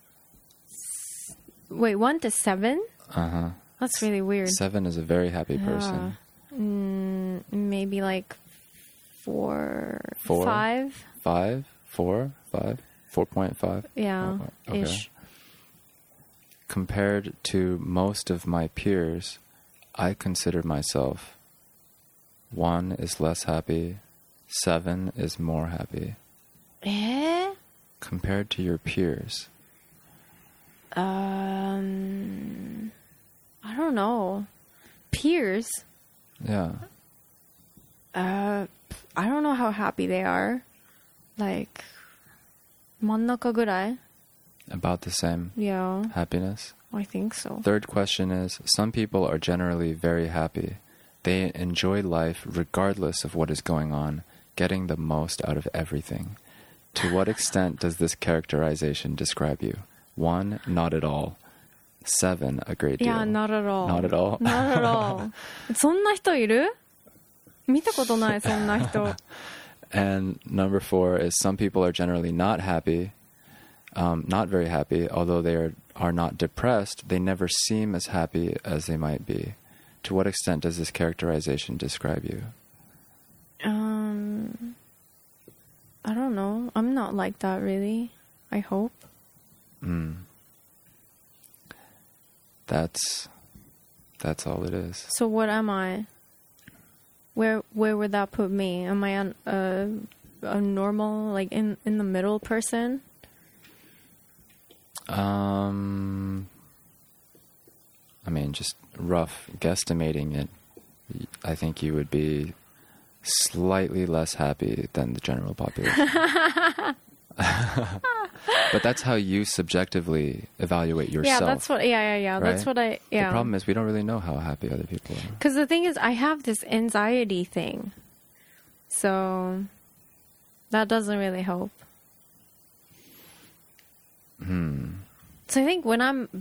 Wait, 1 to 7? Uh-huh. That's really weird. 7 is a very happy person. Maybe like 4, 4? 5? 5? 4? 5? 4.5? Yeah, Okay. ish. Compared to most of my peers, I consider myself 1 is less happy, 7 is more happy. Compared to your peers. I don't know. Peers? Yeah. I don't know how happy they are. Like, 真ん中ぐらい? About the same Yeah, happiness. I think so. Third question is, some people are generally very happy. They enjoy life regardless of what is going on, getting the most out of everything. To what extent does this characterization describe you? 1, not at all. 7, a great deal. Yeah, not at all. Not at all? Not at all. そんな人いる? 見たことない、そんな人。 And number 4 is some people are generally not happy, not very happy, although they are not depressed, they never seem as happy as they might be. To what extent does this characterization describe you? I don't know. I'm not like that, really. I hope. That's all it is. So what am I? Where would that put me? Am I a normal, like in the middle person? I mean, just rough guesstimating it, I think you would be slightly less happy than the general population. But that's how you subjectively evaluate yourself. Yeah, that's what. Yeah. Right? That's what I. Yeah. The problem is we don't really know how happy other people are. Because the thing is, I have this anxiety thing, so that doesn't really help. So I think when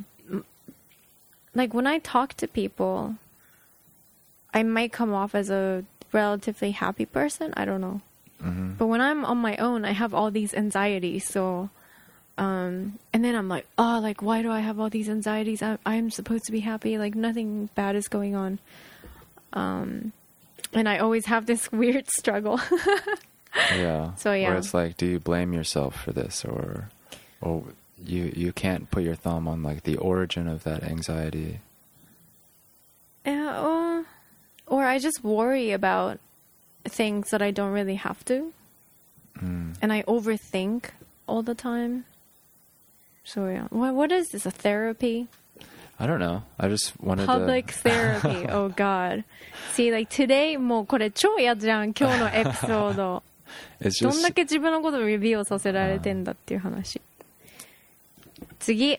I talk to people, I might come off as a relatively happy person. I don't know. But when I'm on my own, I have all these anxieties. So, and then I'm like, oh, like, why do I have all these anxieties? I'm supposed to be happy. Like, nothing bad is going on. And I always have this weird struggle. Yeah. So, yeah. Where it's like, do you blame yourself for this, or you can't put your thumb on like the origin of that anxiety? Yeah, or I just worry about things that I don't really have to. And I overthink all the time. So yeah. What is this, a therapy? I don't know. I just wanted Public to... therapy. Oh God. See, like today もうこれ超嫌じゃん、今日のエピソード。 It's どん just だけ自分のことをレビューさせられてんだっていう話。次。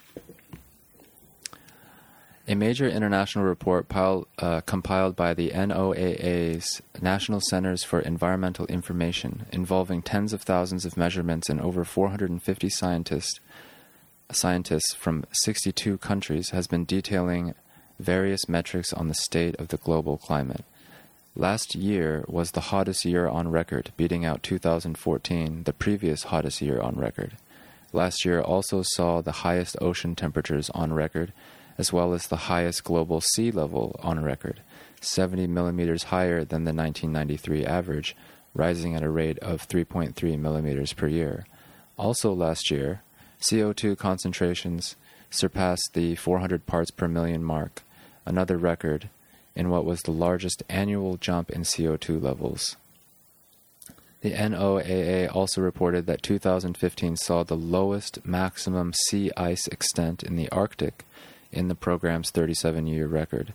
A major international report compiled by the NOAA's National Centers for Environmental Information, involving tens of thousands of measurements and over 450 scientists from 62 countries, has been detailing various metrics on the state of the global climate. Last year was the hottest year on record, beating out 2014, the previous hottest year on record. Last year also saw the highest ocean temperatures on record, as well as the highest global sea level on record, 70 millimeters higher than the 1993 average, rising at a rate of 3.3 millimeters per year. Also last year, CO2 concentrations surpassed the 400 parts per million mark, another record in what was the largest annual jump in CO2 levels. The NOAA also reported that 2015 saw the lowest maximum sea ice extent in the Arctic in the program's 37-year record.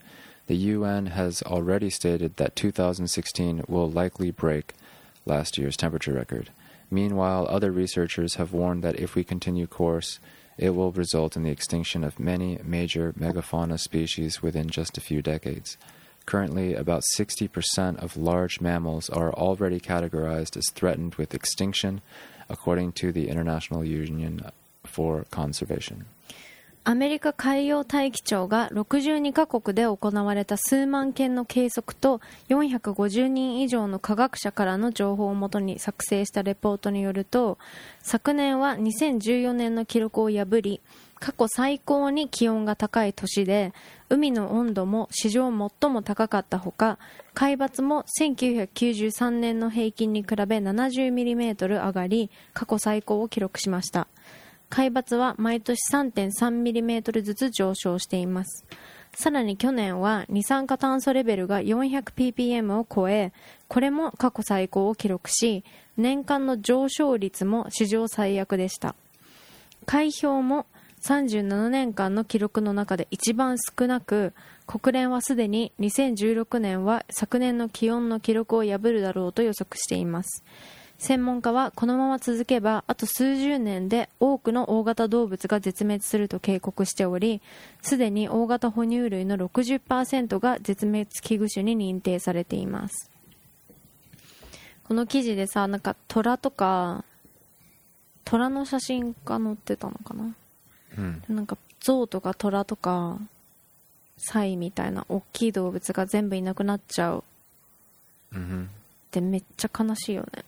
The UN has already stated that 2016 will likely break last year's temperature record. Meanwhile, other researchers have warned that if we continue course, it will result in the extinction of many major megafauna species within just a few decades. Currently, about 60% of large mammals are already categorized as threatened with extinction, according to the International Union for Conservation. アメリカ海洋大気庁が62カ国で行われた数万件の計測と450人以上の科学者からの情報をもとに作成したレポートによると、昨年は2014年の記録を破り、過去最高に気温が高い年で、海の温度も史上最も高かったほか、海抜も1993年の平均に比べ 70mm 上がり、過去最高を記録しました。海抜は毎年 3.3mm ずつ上昇しています。さらに去年は二酸化炭素レベルが 400ppm を超え、これも過去最高を記録し、年間の上昇率も史上最悪でした。海氷も37年間の記録の中で一番少なく、国連はすでに2016年は昨年の気温の記録を破るだろうと予測しています。専門家はこのまま続けばあと数十年で多くの大型動物が絶滅すると警告しており、すでに大型哺乳類の 60% が絶滅危惧種に認定されています。この記事でさ、なんか虎とか虎の写真が載ってたのかな、なんか象とか虎とかサイみたいな大きい動物が全部いなくなっちゃうってめっちゃ悲しいよね。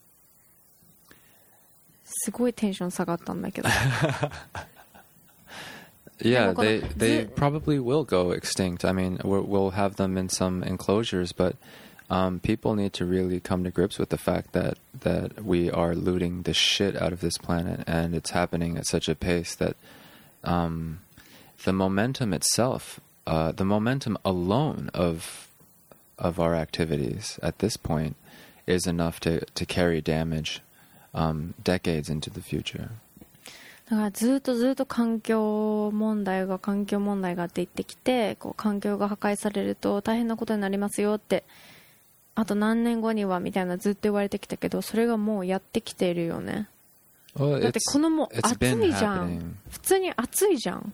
すごいテンション下がったんだけど。 Yeah, they probably will go extinct. I mean, we'll have them in some enclosures, but people need to really come to grips with the fact that we are looting the shit out of this planet, and it's happening at such a pace that the momentum itself, the momentum alone of our activities at this point is enough to carry damage decades into the future. だからずっと環境問題がって言ってきて、こう環境が破壊されると大変なことになりますよって、あと何年後にはみたいなずっと言われてきたけど、それがもうやってきているよね。 Well, だってこのもう暑いじゃん。普通に暑いじゃん。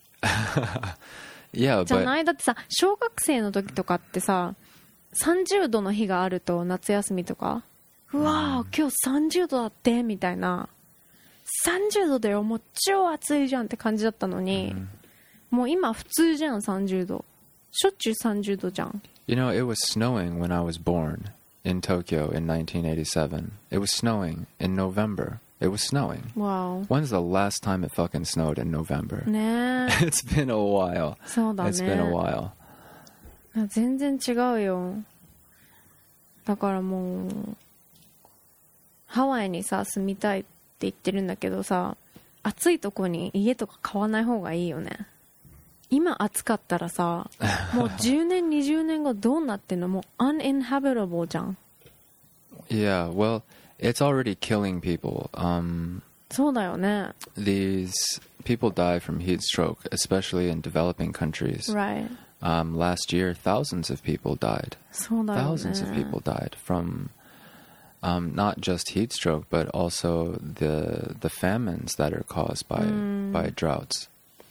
Yeah, じゃない？だってさ、小学生の時とかってさ、30度の日があると夏休みとか、うわー今日30度だってみたいな、30度だよもう超暑いじゃんって感じだったのに、もう今普通じゃん30度。しょっちゅう30度じゃん。 You know, it was snowing when I was born in Tokyo in 1987. It was snowing in November. It was snowing. Wow. When's the last time it fucking snowed in November? ねえ。 It's been a while. そうだね。 It's been a while. 全然違うよ。だからもうハワイにさ住みたいって言ってるんだけどさ、暑いとこに家とか買わない方がいいよね。今暑かったらさ、もう10年20年後どうなってんの？もう uninhabitable じゃん。 Yeah, well, it's already killing people. そうだよね。 These people die from heat stroke, especially in developing countries. Right. Last year, thousands of people died. そうだよね。 Thousands of people died from not just heat stroke, but also the famines that are caused by droughts.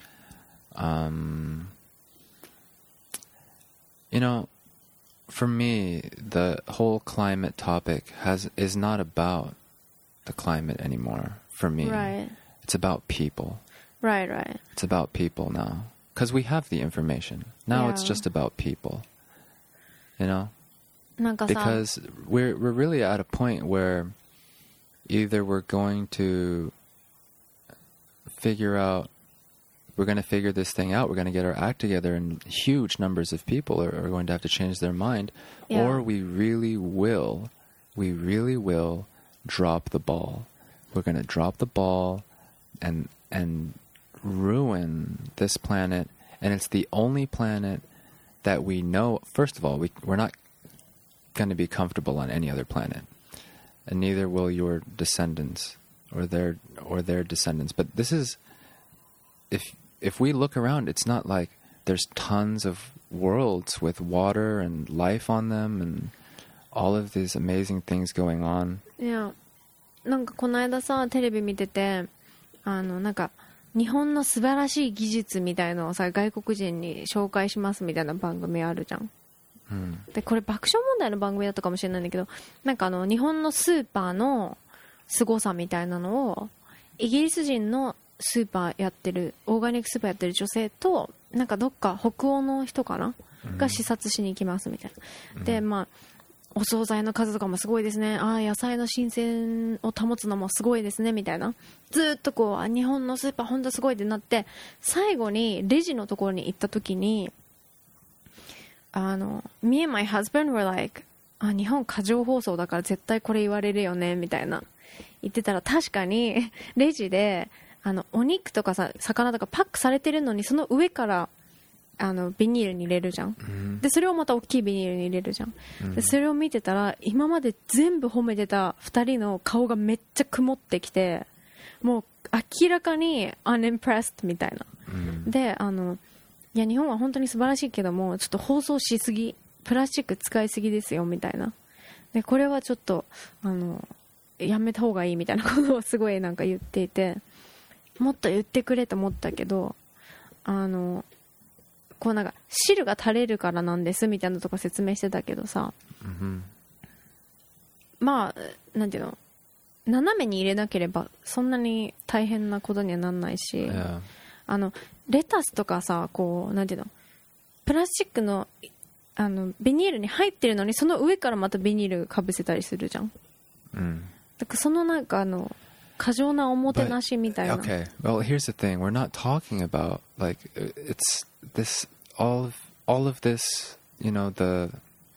You know, for me, the whole climate topic is not about the climate anymore. For me, right. It's about people. Right. It's about people now, because we have the information. Now Yeah. it's just about people. You know, なんかさ、 because we're really at a point where either we're going to figure this thing out, we're going to get our act together, and huge numbers of people are going to have to change their mind, Yeah. or we really will drop the ball. We're going to drop the ball and ruin this planet, and it's the only planet that we know. First of all, we're not going to be comfortable on any other planet, and neither will your descendants or their descendants. But this is, if we look around, it's not like there's tons of worlds with water and life on them and all of these amazing things going on. いや、なんかこの間さテレビ見てて、なんか日本の素晴らしい技術みたいのをさ外国人に紹介しますみたいな番組あるじゃん。でこれ爆笑問題の番組だったかもしれないんだけど、なんか日本のスーパーの凄さみたいなのをイギリス人のスーパーやってるオーガニックスーパーやってる女性となんかどっか北欧の人かな、が視察しに行きますみたいな。でまあお惣菜の数とかもすごいですね、ああ野菜の新鮮を保つのもすごいですねみたいな、ずっとこう日本のスーパー本当すごいってなって、最後にレジのところに行った時にme and my husband were like 日本過剰放送だから絶対これ言われるよねみたいな言ってたら、確かにレジでお肉とかさ魚とかパックされてるのにその上からビニールに入れるじゃん、でそれをまた大きいビニールに入れるじゃん、でそれを見てたら今まで全部褒めてた2人の顔がめっちゃ曇ってきて、もう明らかに unimpressed みたいな、でいや日本は本当に素晴らしいけどもちょっと包装しすぎ、プラスチック使いすぎですよみたいな、でこれはちょっとやめた方がいいみたいなことをすごいなんか言っていて、もっと言ってくれと思ったけどこうなんか汁が垂れるからなんですみたいなのとか説明してたけどさ、まあなんていうの、斜めに入れなければそんなに大変なことにはなんないし、レタスとかさこうなんていうの、プラスチックのビニールに入ってるのにその上からまたビニールかぶせたりするじゃん、だからそのなんか過剰なおもてなしみたいな。 Okay, well here's the thing, we're not talking about like it's this all of this, you know, the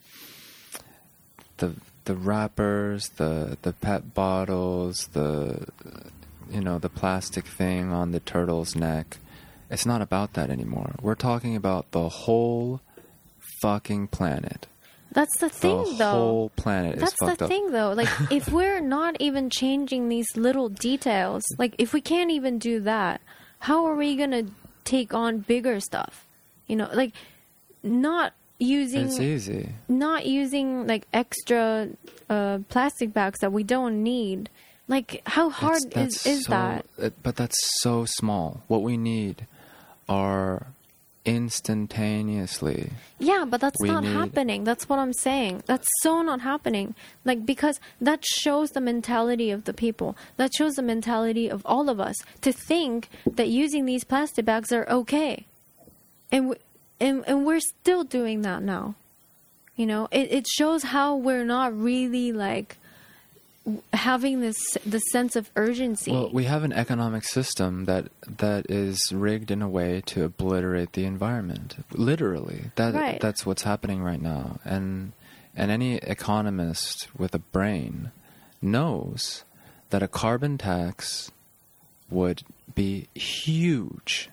wrappers, the pet bottles, the you know, the plastic thing on the turtle's neck. It's not about that anymore. We're talking about the whole fucking planet. That's the thing, the though. Whole planet That's is fucked the up. thing, though. Like, if we're not even changing these little details, like, if we can't even do that, how are we gonna take on bigger stuff? You know, like, not using... It's easy. Not using, like, extra plastic bags that we don't need. Like, how hard is that? But that's so small. What we need are... instantaneously. Yeah, but that's not happening. That's what I'm saying. That's so not happening. Like, because that shows the mentality of the people. That shows the mentality of all of us to think that using these plastic bags are okay. And we're still doing that now. You know, it shows how we're not really like having the sense of urgency. Well, we have an economic system that is rigged in a way to obliterate the environment. Literally, that's what's happening right now. And any economist with a brain knows that a carbon tax would be huge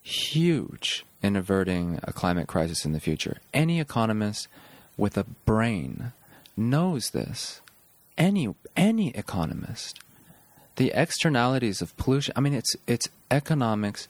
in averting a climate crisis in the future. Any economist with a brain knows this. Any economist. The externalities of pollution, I mean, it's economics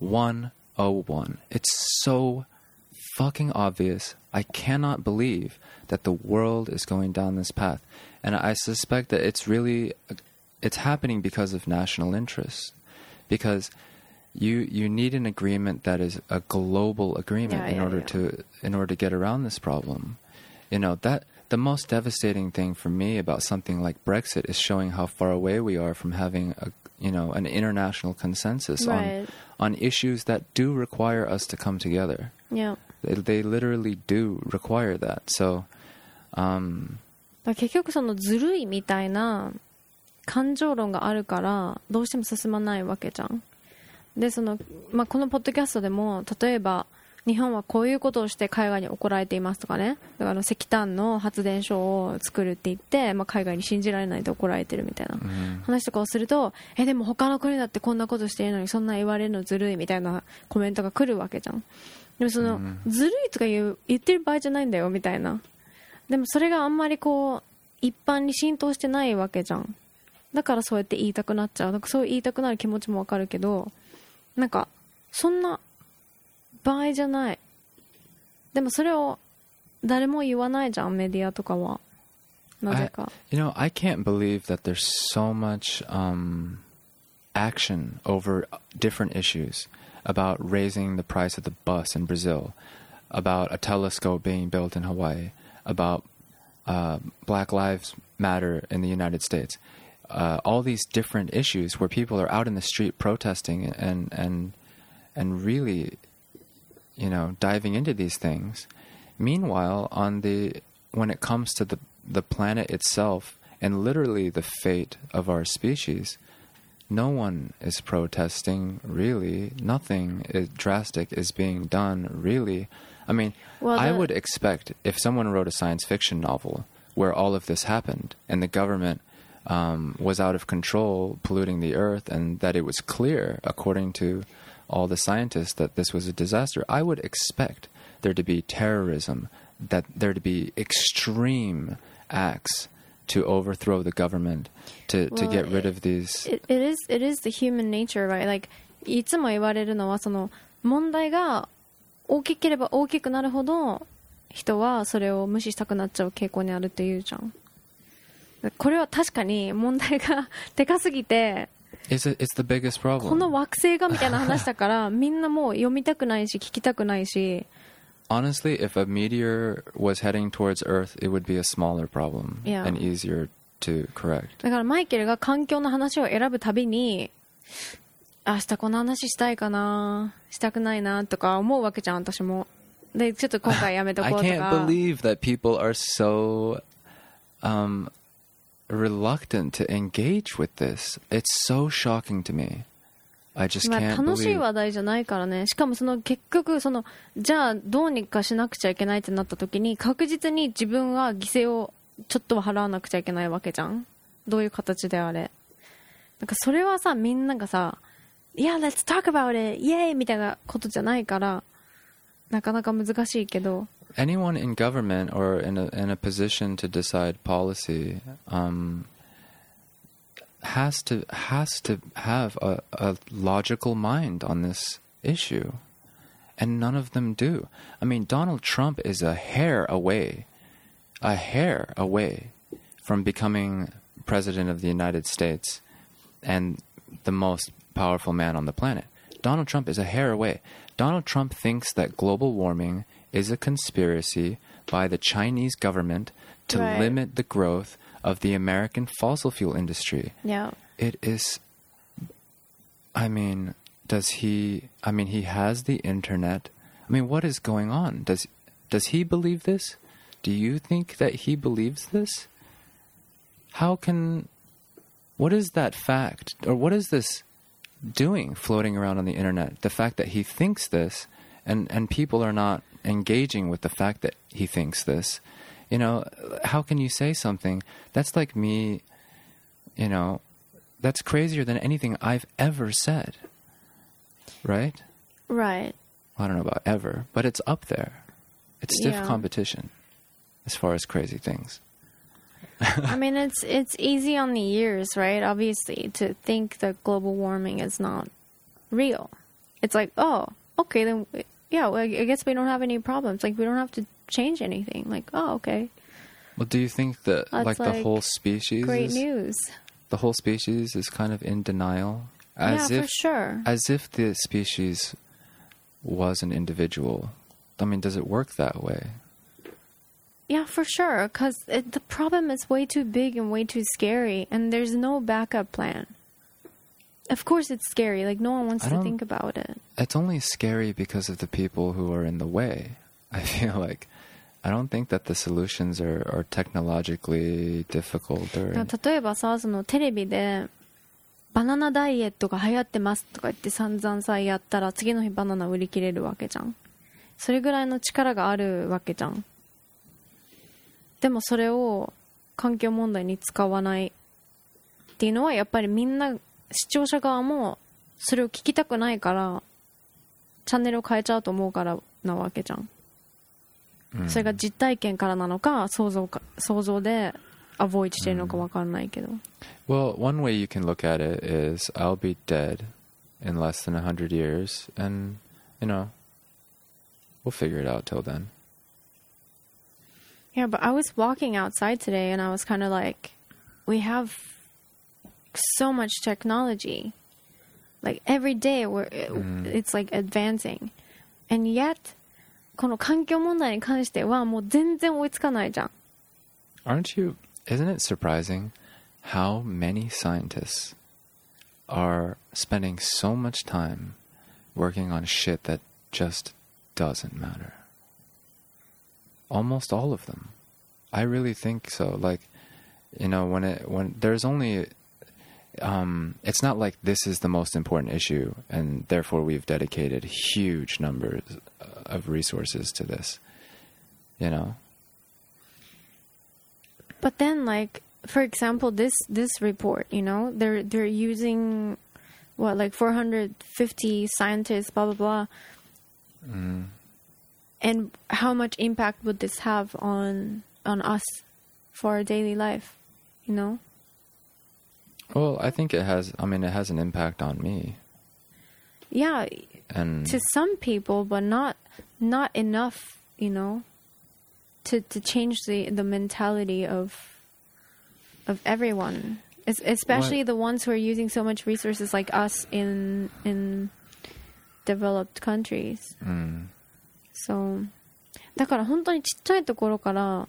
101. It's so fucking obvious. I cannot believe that the world is going down this path. And I suspect that it's happening because of national interest. Because you need an agreement that is a global agreement in order to get around this problem. You know, that the most devastating thing for me about something like Brexit is showing how far away we are from having an international consensus on issues that do require us to come together. Yeah. They literally do require that. So, 結局そのずるいみたいな感情論があるからどうしても進まないわけじゃん。でこのポッドキャストでも例えば日本はこういうことをして海外に怒られていますとかね、だから石炭の発電所を作るって言って、海外に信じられないで怒られてるみたいな話とかをすると、でも他の国だってこんなことしているのにそんな言われるのずるいみたいなコメントが来るわけじゃん。でもその、ずるいとか言ってる場合じゃないんだよみたいな。でもそれがあんまりこう一般に浸透してないわけじゃん。だからそうやって言いたくなっちゃう。そう言いたくなる気持ちもわかるけど、なんかそんな場合じゃない。 でもそれを誰も言わないじゃん、メディアとかは。なぜか。 I can't believe that there's so much action over different issues about raising the price of the bus in Brazil, about a telescope being built in Hawaii, about Black Lives Matter in the United States. All these different issues where people are out in the street protesting and really, diving into these things. Meanwhile, when it comes to the planet itself and literally the fate of our species, no one is protesting, really. Nothing drastic is being done, really. I mean, I would expect if someone wrote a science fiction novel where all of this happened and the government was out of control, polluting the earth, and that it was clear, according to all the scientists, that this was a disaster, I would expect there to be terrorism, that there to be extreme acts to overthrow the government, to get rid of these. It is the human nature, right? Like, いつも言われるのは、その問題が大きければ大きくなるほど人はそれを無視したくなっちゃう傾向にあるって言うじゃん。これは確かに問題がでかすぎて、 It's the biggest problem. この惑星がみたいな話だからみんなもう読みたくないし聞きたくないし。 Honestly, if a meteor was heading towards Earth, it would be a smaller problem and easier to correct. だからマイケルが環境の話を選ぶたびに、明日この話したいかな、したくないなとか思うわけじゃん、私も。で、ちょっと今回やめとこうとか。 I can't believe that people are so reluctant to engage with this. It's so shocking to me. I just can't believe. 楽しい話題じゃないからね。しかも結局じゃあどうにかしなくちゃいけないってなった時に確実に自分は犠牲をちょっとは払わなくちゃいけないわけじゃん。どういう形であれ。なんかそれはさ、みんながさ、Yeah, let's talk about it! イエーイみたいなことじゃないから、なかなか難しいけど。 Anyone in government or in a position to decide policy has to have a logical mind on this issue, and none of them do. I mean, Donald Trump is a hair away from becoming president of the United States and the most powerful man on the planet. Donald Trump is a hair away. Donald Trump thinks that global warming is a conspiracy by the Chinese government to limit the growth of the American fossil fuel industry. Yeah. It is, he has the internet. I mean, what is going on? Does he believe this? Do you think that he believes this? What is that fact? Or what is this doing floating around on the internet? The fact that he thinks this and people are not engaging with the fact that he thinks this. How can you say something? That's like me, that's crazier than anything I've ever said. Right? Right. I don't know about ever, but it's up there. It's stiff competition as far as crazy things. I mean, it's easy on the ears, right? Obviously, to think that global warming is not real. It's like, oh, okay, then, well, I guess we don't have any problems. Like, we don't have to change anything. Like, oh, okay. Well, do you think that That's the whole species great news. The whole species is kind of in denial? For sure. As if the species was an individual. I mean, does it work that way? Yeah, for sure. Because the problem is way too big and way too scary, and there's no backup plan. Of course it's scary. Like, no one wants to think about it. It's only scary because of the people who are in the way. I feel like I don't think that the solutions are technologically difficult. Or 例えばさ、テレビでバナナダイエットが流行ってますとか言って散々さやったら次の日バナナ売り切れるわけじゃん。それぐらいの力があるわけじゃん。でもそれを環境問題に使わないっていうのはやっぱりみんな視聴者側もそれを聞きたくないからチャンネルを変えちゃうと思うからなわけじゃん。それが実体験からなのか想像でアボイドしてるのか分かんないけど。 Well, one way you can look at it is I'll be dead in less than 100 years and, we'll figure it out till then. Yeah, but I was walking outside today and I was kind of like, we have so much technology. Like every day it's like advancing. And yet, この環境問題に関してはもう全然追いつかないじゃん。 Isn't it surprising how many scientists are spending so much time working on shit that just doesn't matter? Almost all of them. I really think so. Like, you know, when there's only, it's not like this is the most important issue and therefore we've dedicated huge numbers of resources to this, you know? But then, like, for example, this report, you know, they're using, what, like 450 scientists, blah, blah, blah. And how much impact would this have on us for our daily life, you know? Well, I think it has an impact on me. Yeah, And to some people, but not enough, you know, to change the mentality of everyone, especially the ones who are using so much resources like us in developed countries. So だから本当にちっちゃいところから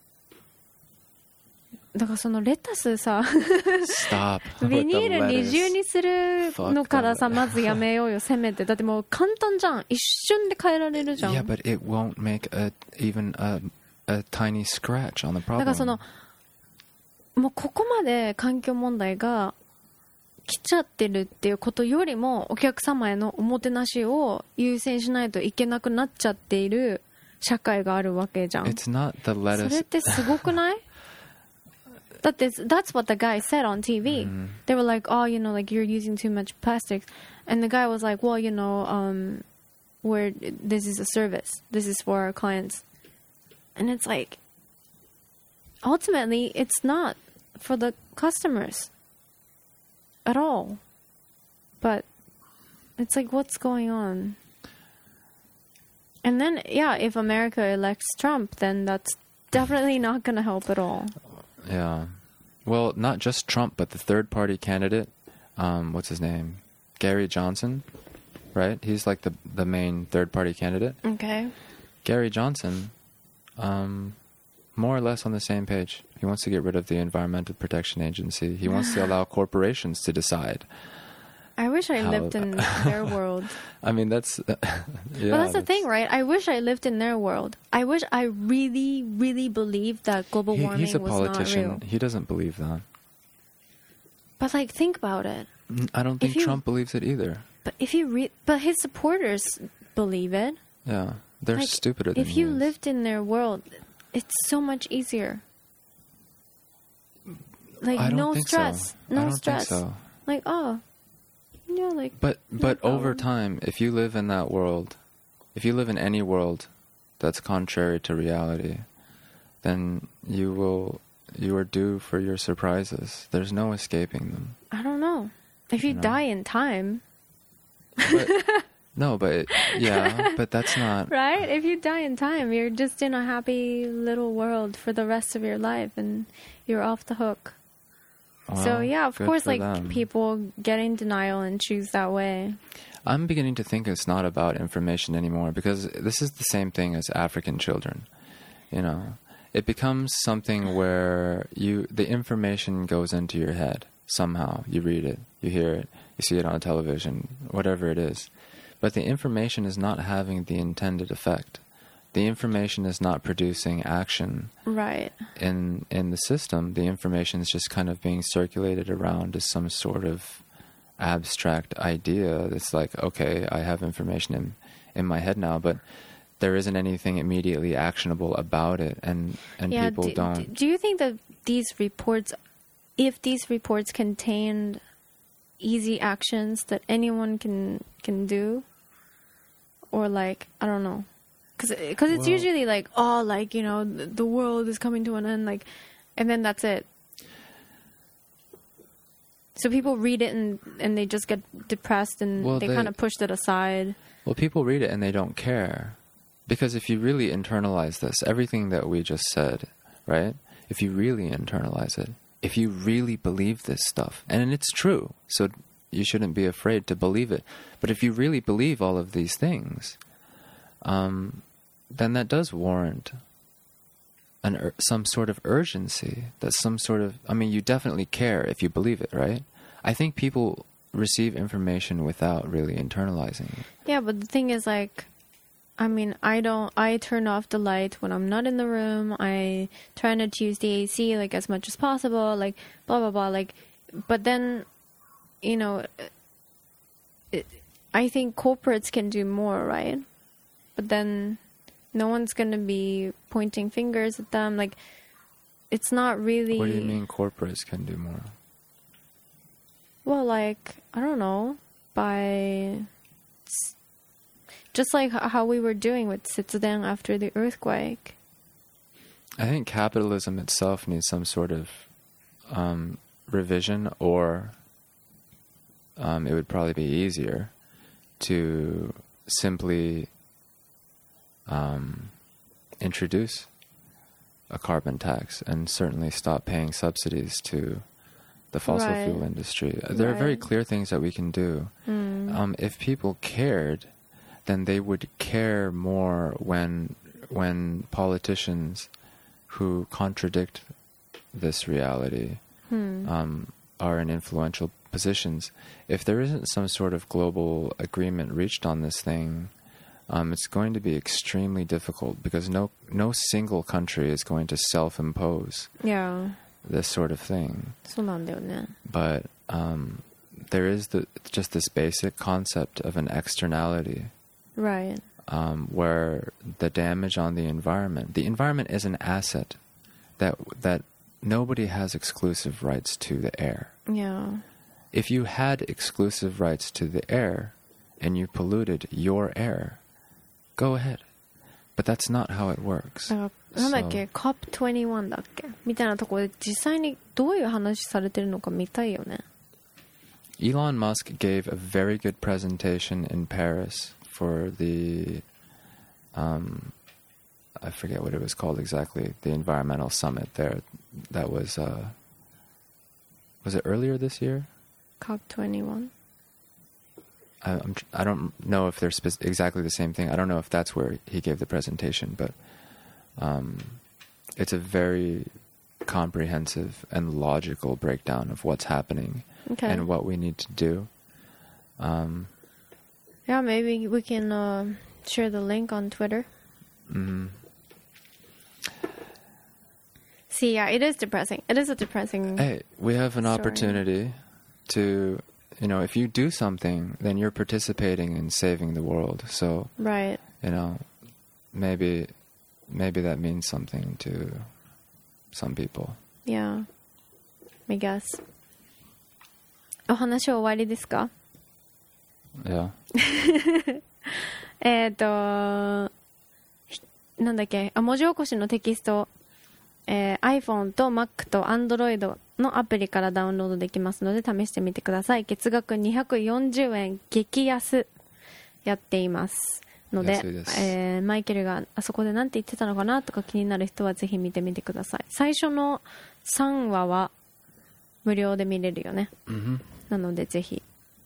だからそのレタスさ stop ビニール with the 二重 lettuce. にするのからさまずやめようよせめてだってもう簡単じゃん一瞬で変えられるじゃん Yeah, but it won't make even a tiny scratch on the だから problem. そのもうここまで環境問題が来ちゃってるっていうことよりもお客様へのおもてなしを優先しないといけなくなっちゃっている社会があるわけじゃん It's not the そ lettuce. れってすごくないだって that's what the guy said on TV. They were like, oh, you know, like you're using too much plastic. And the guy was like, well, you know, this is a service. This is for our clients. And it's like, ultimately, it's not for the customers at all. But it's like, what's going on? And then, yeah, if America elects Trump, then that's definitely not going to help at all. Yeah. Well, not just Trump, but the third party candidate. What's his name? Gary Johnson, right? He's like the main third party candidate. Okay. Gary Johnson, more or less on the same page. He wants to get rid of the Environmental Protection Agency. He wants to allow corporations to decide. I wish I lived in their world. I mean, that's... yeah, But that's the thing, right? I wish I lived in their world. I wish I really, really believed that global warming He's a was not real. politician. He doesn't believe that. But like, think about it. I don't think Trump believes it either. But if you but his supporters believe it. Yeah, they're Like, stupider than if you he is. lived in their world, it's so much easier. Like I don't no think stress, so. no I don't stress. think so. Like yeah, like. But over problem. time, if you live in that world, if you live in any world that's contrary to reality, then you are due for your surprises. There's no escaping them. I don't know. If you know. die in time, But, no, but yeah, but that's not. right? If you die in time, you're just in a happy little world for the rest of your life, and you're off the hook. Well, So yeah, of good course, for like them. people get in denial and choose that way. I'm beginning to think it's not about information anymore because this is the same thing as African children. You know, it becomes something where the information goes into your head somehow. You read it, you hear it, you see it on television, whatever it is. But the information is not having the intended effect. The information is not producing action Right. in the system. The information is just kind of being circulated around as some sort of abstract idea. It's like, okay, I have information in my head now, but there isn't anything immediately actionable about it, and Yeah. people don't. Do you think that these reports, if these reports contained easy actions that anyone can do, or like I don't know, because it's Well- usually like like you know the world is coming to an end, like, and then that's it. So people read it and they just get depressed and Well, they they- kind of pushed it aside. Well, people read it and they don't care. Because if you really internalize this, everything that we just said, right? If you really internalize it, if you really believe this stuff, and it's true, so you shouldn't be afraid to believe it. But if you really believe all of these things, then that does warrant some sort of urgency. That's some sort of, I mean, you definitely care if you believe it, right? I think people receive information without really internalizing it. Yeah, but the thing is, like, I mean, I turn off the light when I'm not in the room. I try not to use the AC, like, as much as possible, like, blah, blah, blah, like, but then, you know, I think corporates can do more, right? But then no one's going to be pointing fingers at them. Like, it's not really... What do you mean corporates can do more? Well, like, I don't know, by... Just like how we were doing with Setsuden after the earthquake. I think capitalism itself needs some sort of revision, or it would probably be easier to simply introduce a carbon tax and certainly stop paying subsidies to the fossil fuel industry. There are very clear things that we can do. If people cared, then they would care more when politicians who contradict this reality are in influential positions. If there isn't some sort of global agreement reached on this thing, it's going to be extremely difficult, because no single country is going to self-impose this sort of thing. そうなんだよね. But there is just this basic concept of an externality. Right. Where the damage on the environment is an asset that nobody has exclusive rights to the air. Yeah. If you had exclusive rights to the air and you polluted your air, go ahead. But that's not how it works. なんだっけ、COP21 だっけみたいなところで実際にどういう話されてるのか見たいよね。 Elon Musk gave a very good presentation in Paris for the, I forget what it was called exactly, the environmental summit there. That was it earlier this year? COP21? I don't know if they're exactly the same thing. I don't know if that's where he gave the presentation, but it's a very comprehensive and logical breakdown of what's happening and what we need to do. Yeah, maybe we can share the link on Twitter. Mm-hmm. See, yeah, it is depressing. It is a depressing... Hey, we have an opportunity to, you know, if you do something, then you're participating in saving the world. So, right. You know, maybe that means something to some people. Yeah, I guess. お話は終わりですか? Yeah. なんだっけ、文字起こしのテキスト、iPhone と Mac と Android のアプリからダウンロードできますので試してみてください。月額240円激安やっていますので、マイケルがあそこで何て言ってたのかなとか気になる人はぜひ見てみてください。最初の3話は無料で見れるよね。 Mm-hmm. なのでぜひ、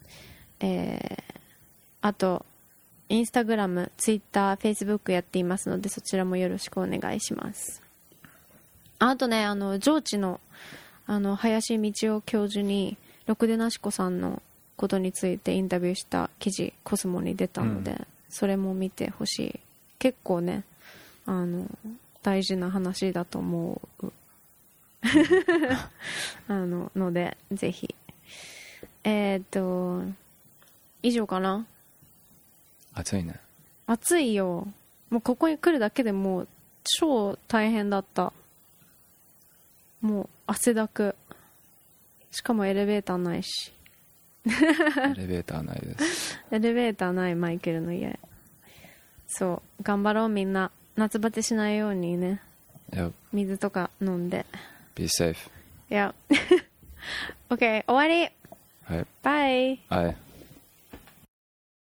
あとインスタグラム、ツイッター、フェイスブックやっていますのでそちらもよろしくお願いします。あとね、上智の林道夫教授にろくでなしこさんのことについてインタビューした記事コスモに出たので、それも見てほしい。結構ね、大事な話だと思うのでぜひ。以上かな。 暑いね。 暑いよ。もうここに来るだけでもう超大変だった。もう汗だく。しかもエレベーターないし。 エレベーターないです。 エレベーターないマイケルの家。そう、頑張ろうみんな。夏バテしないようにね。 Yep. 水とか飲んで。 Be safe. Yeah. OK、終わり。 はい。 バイ。 はい。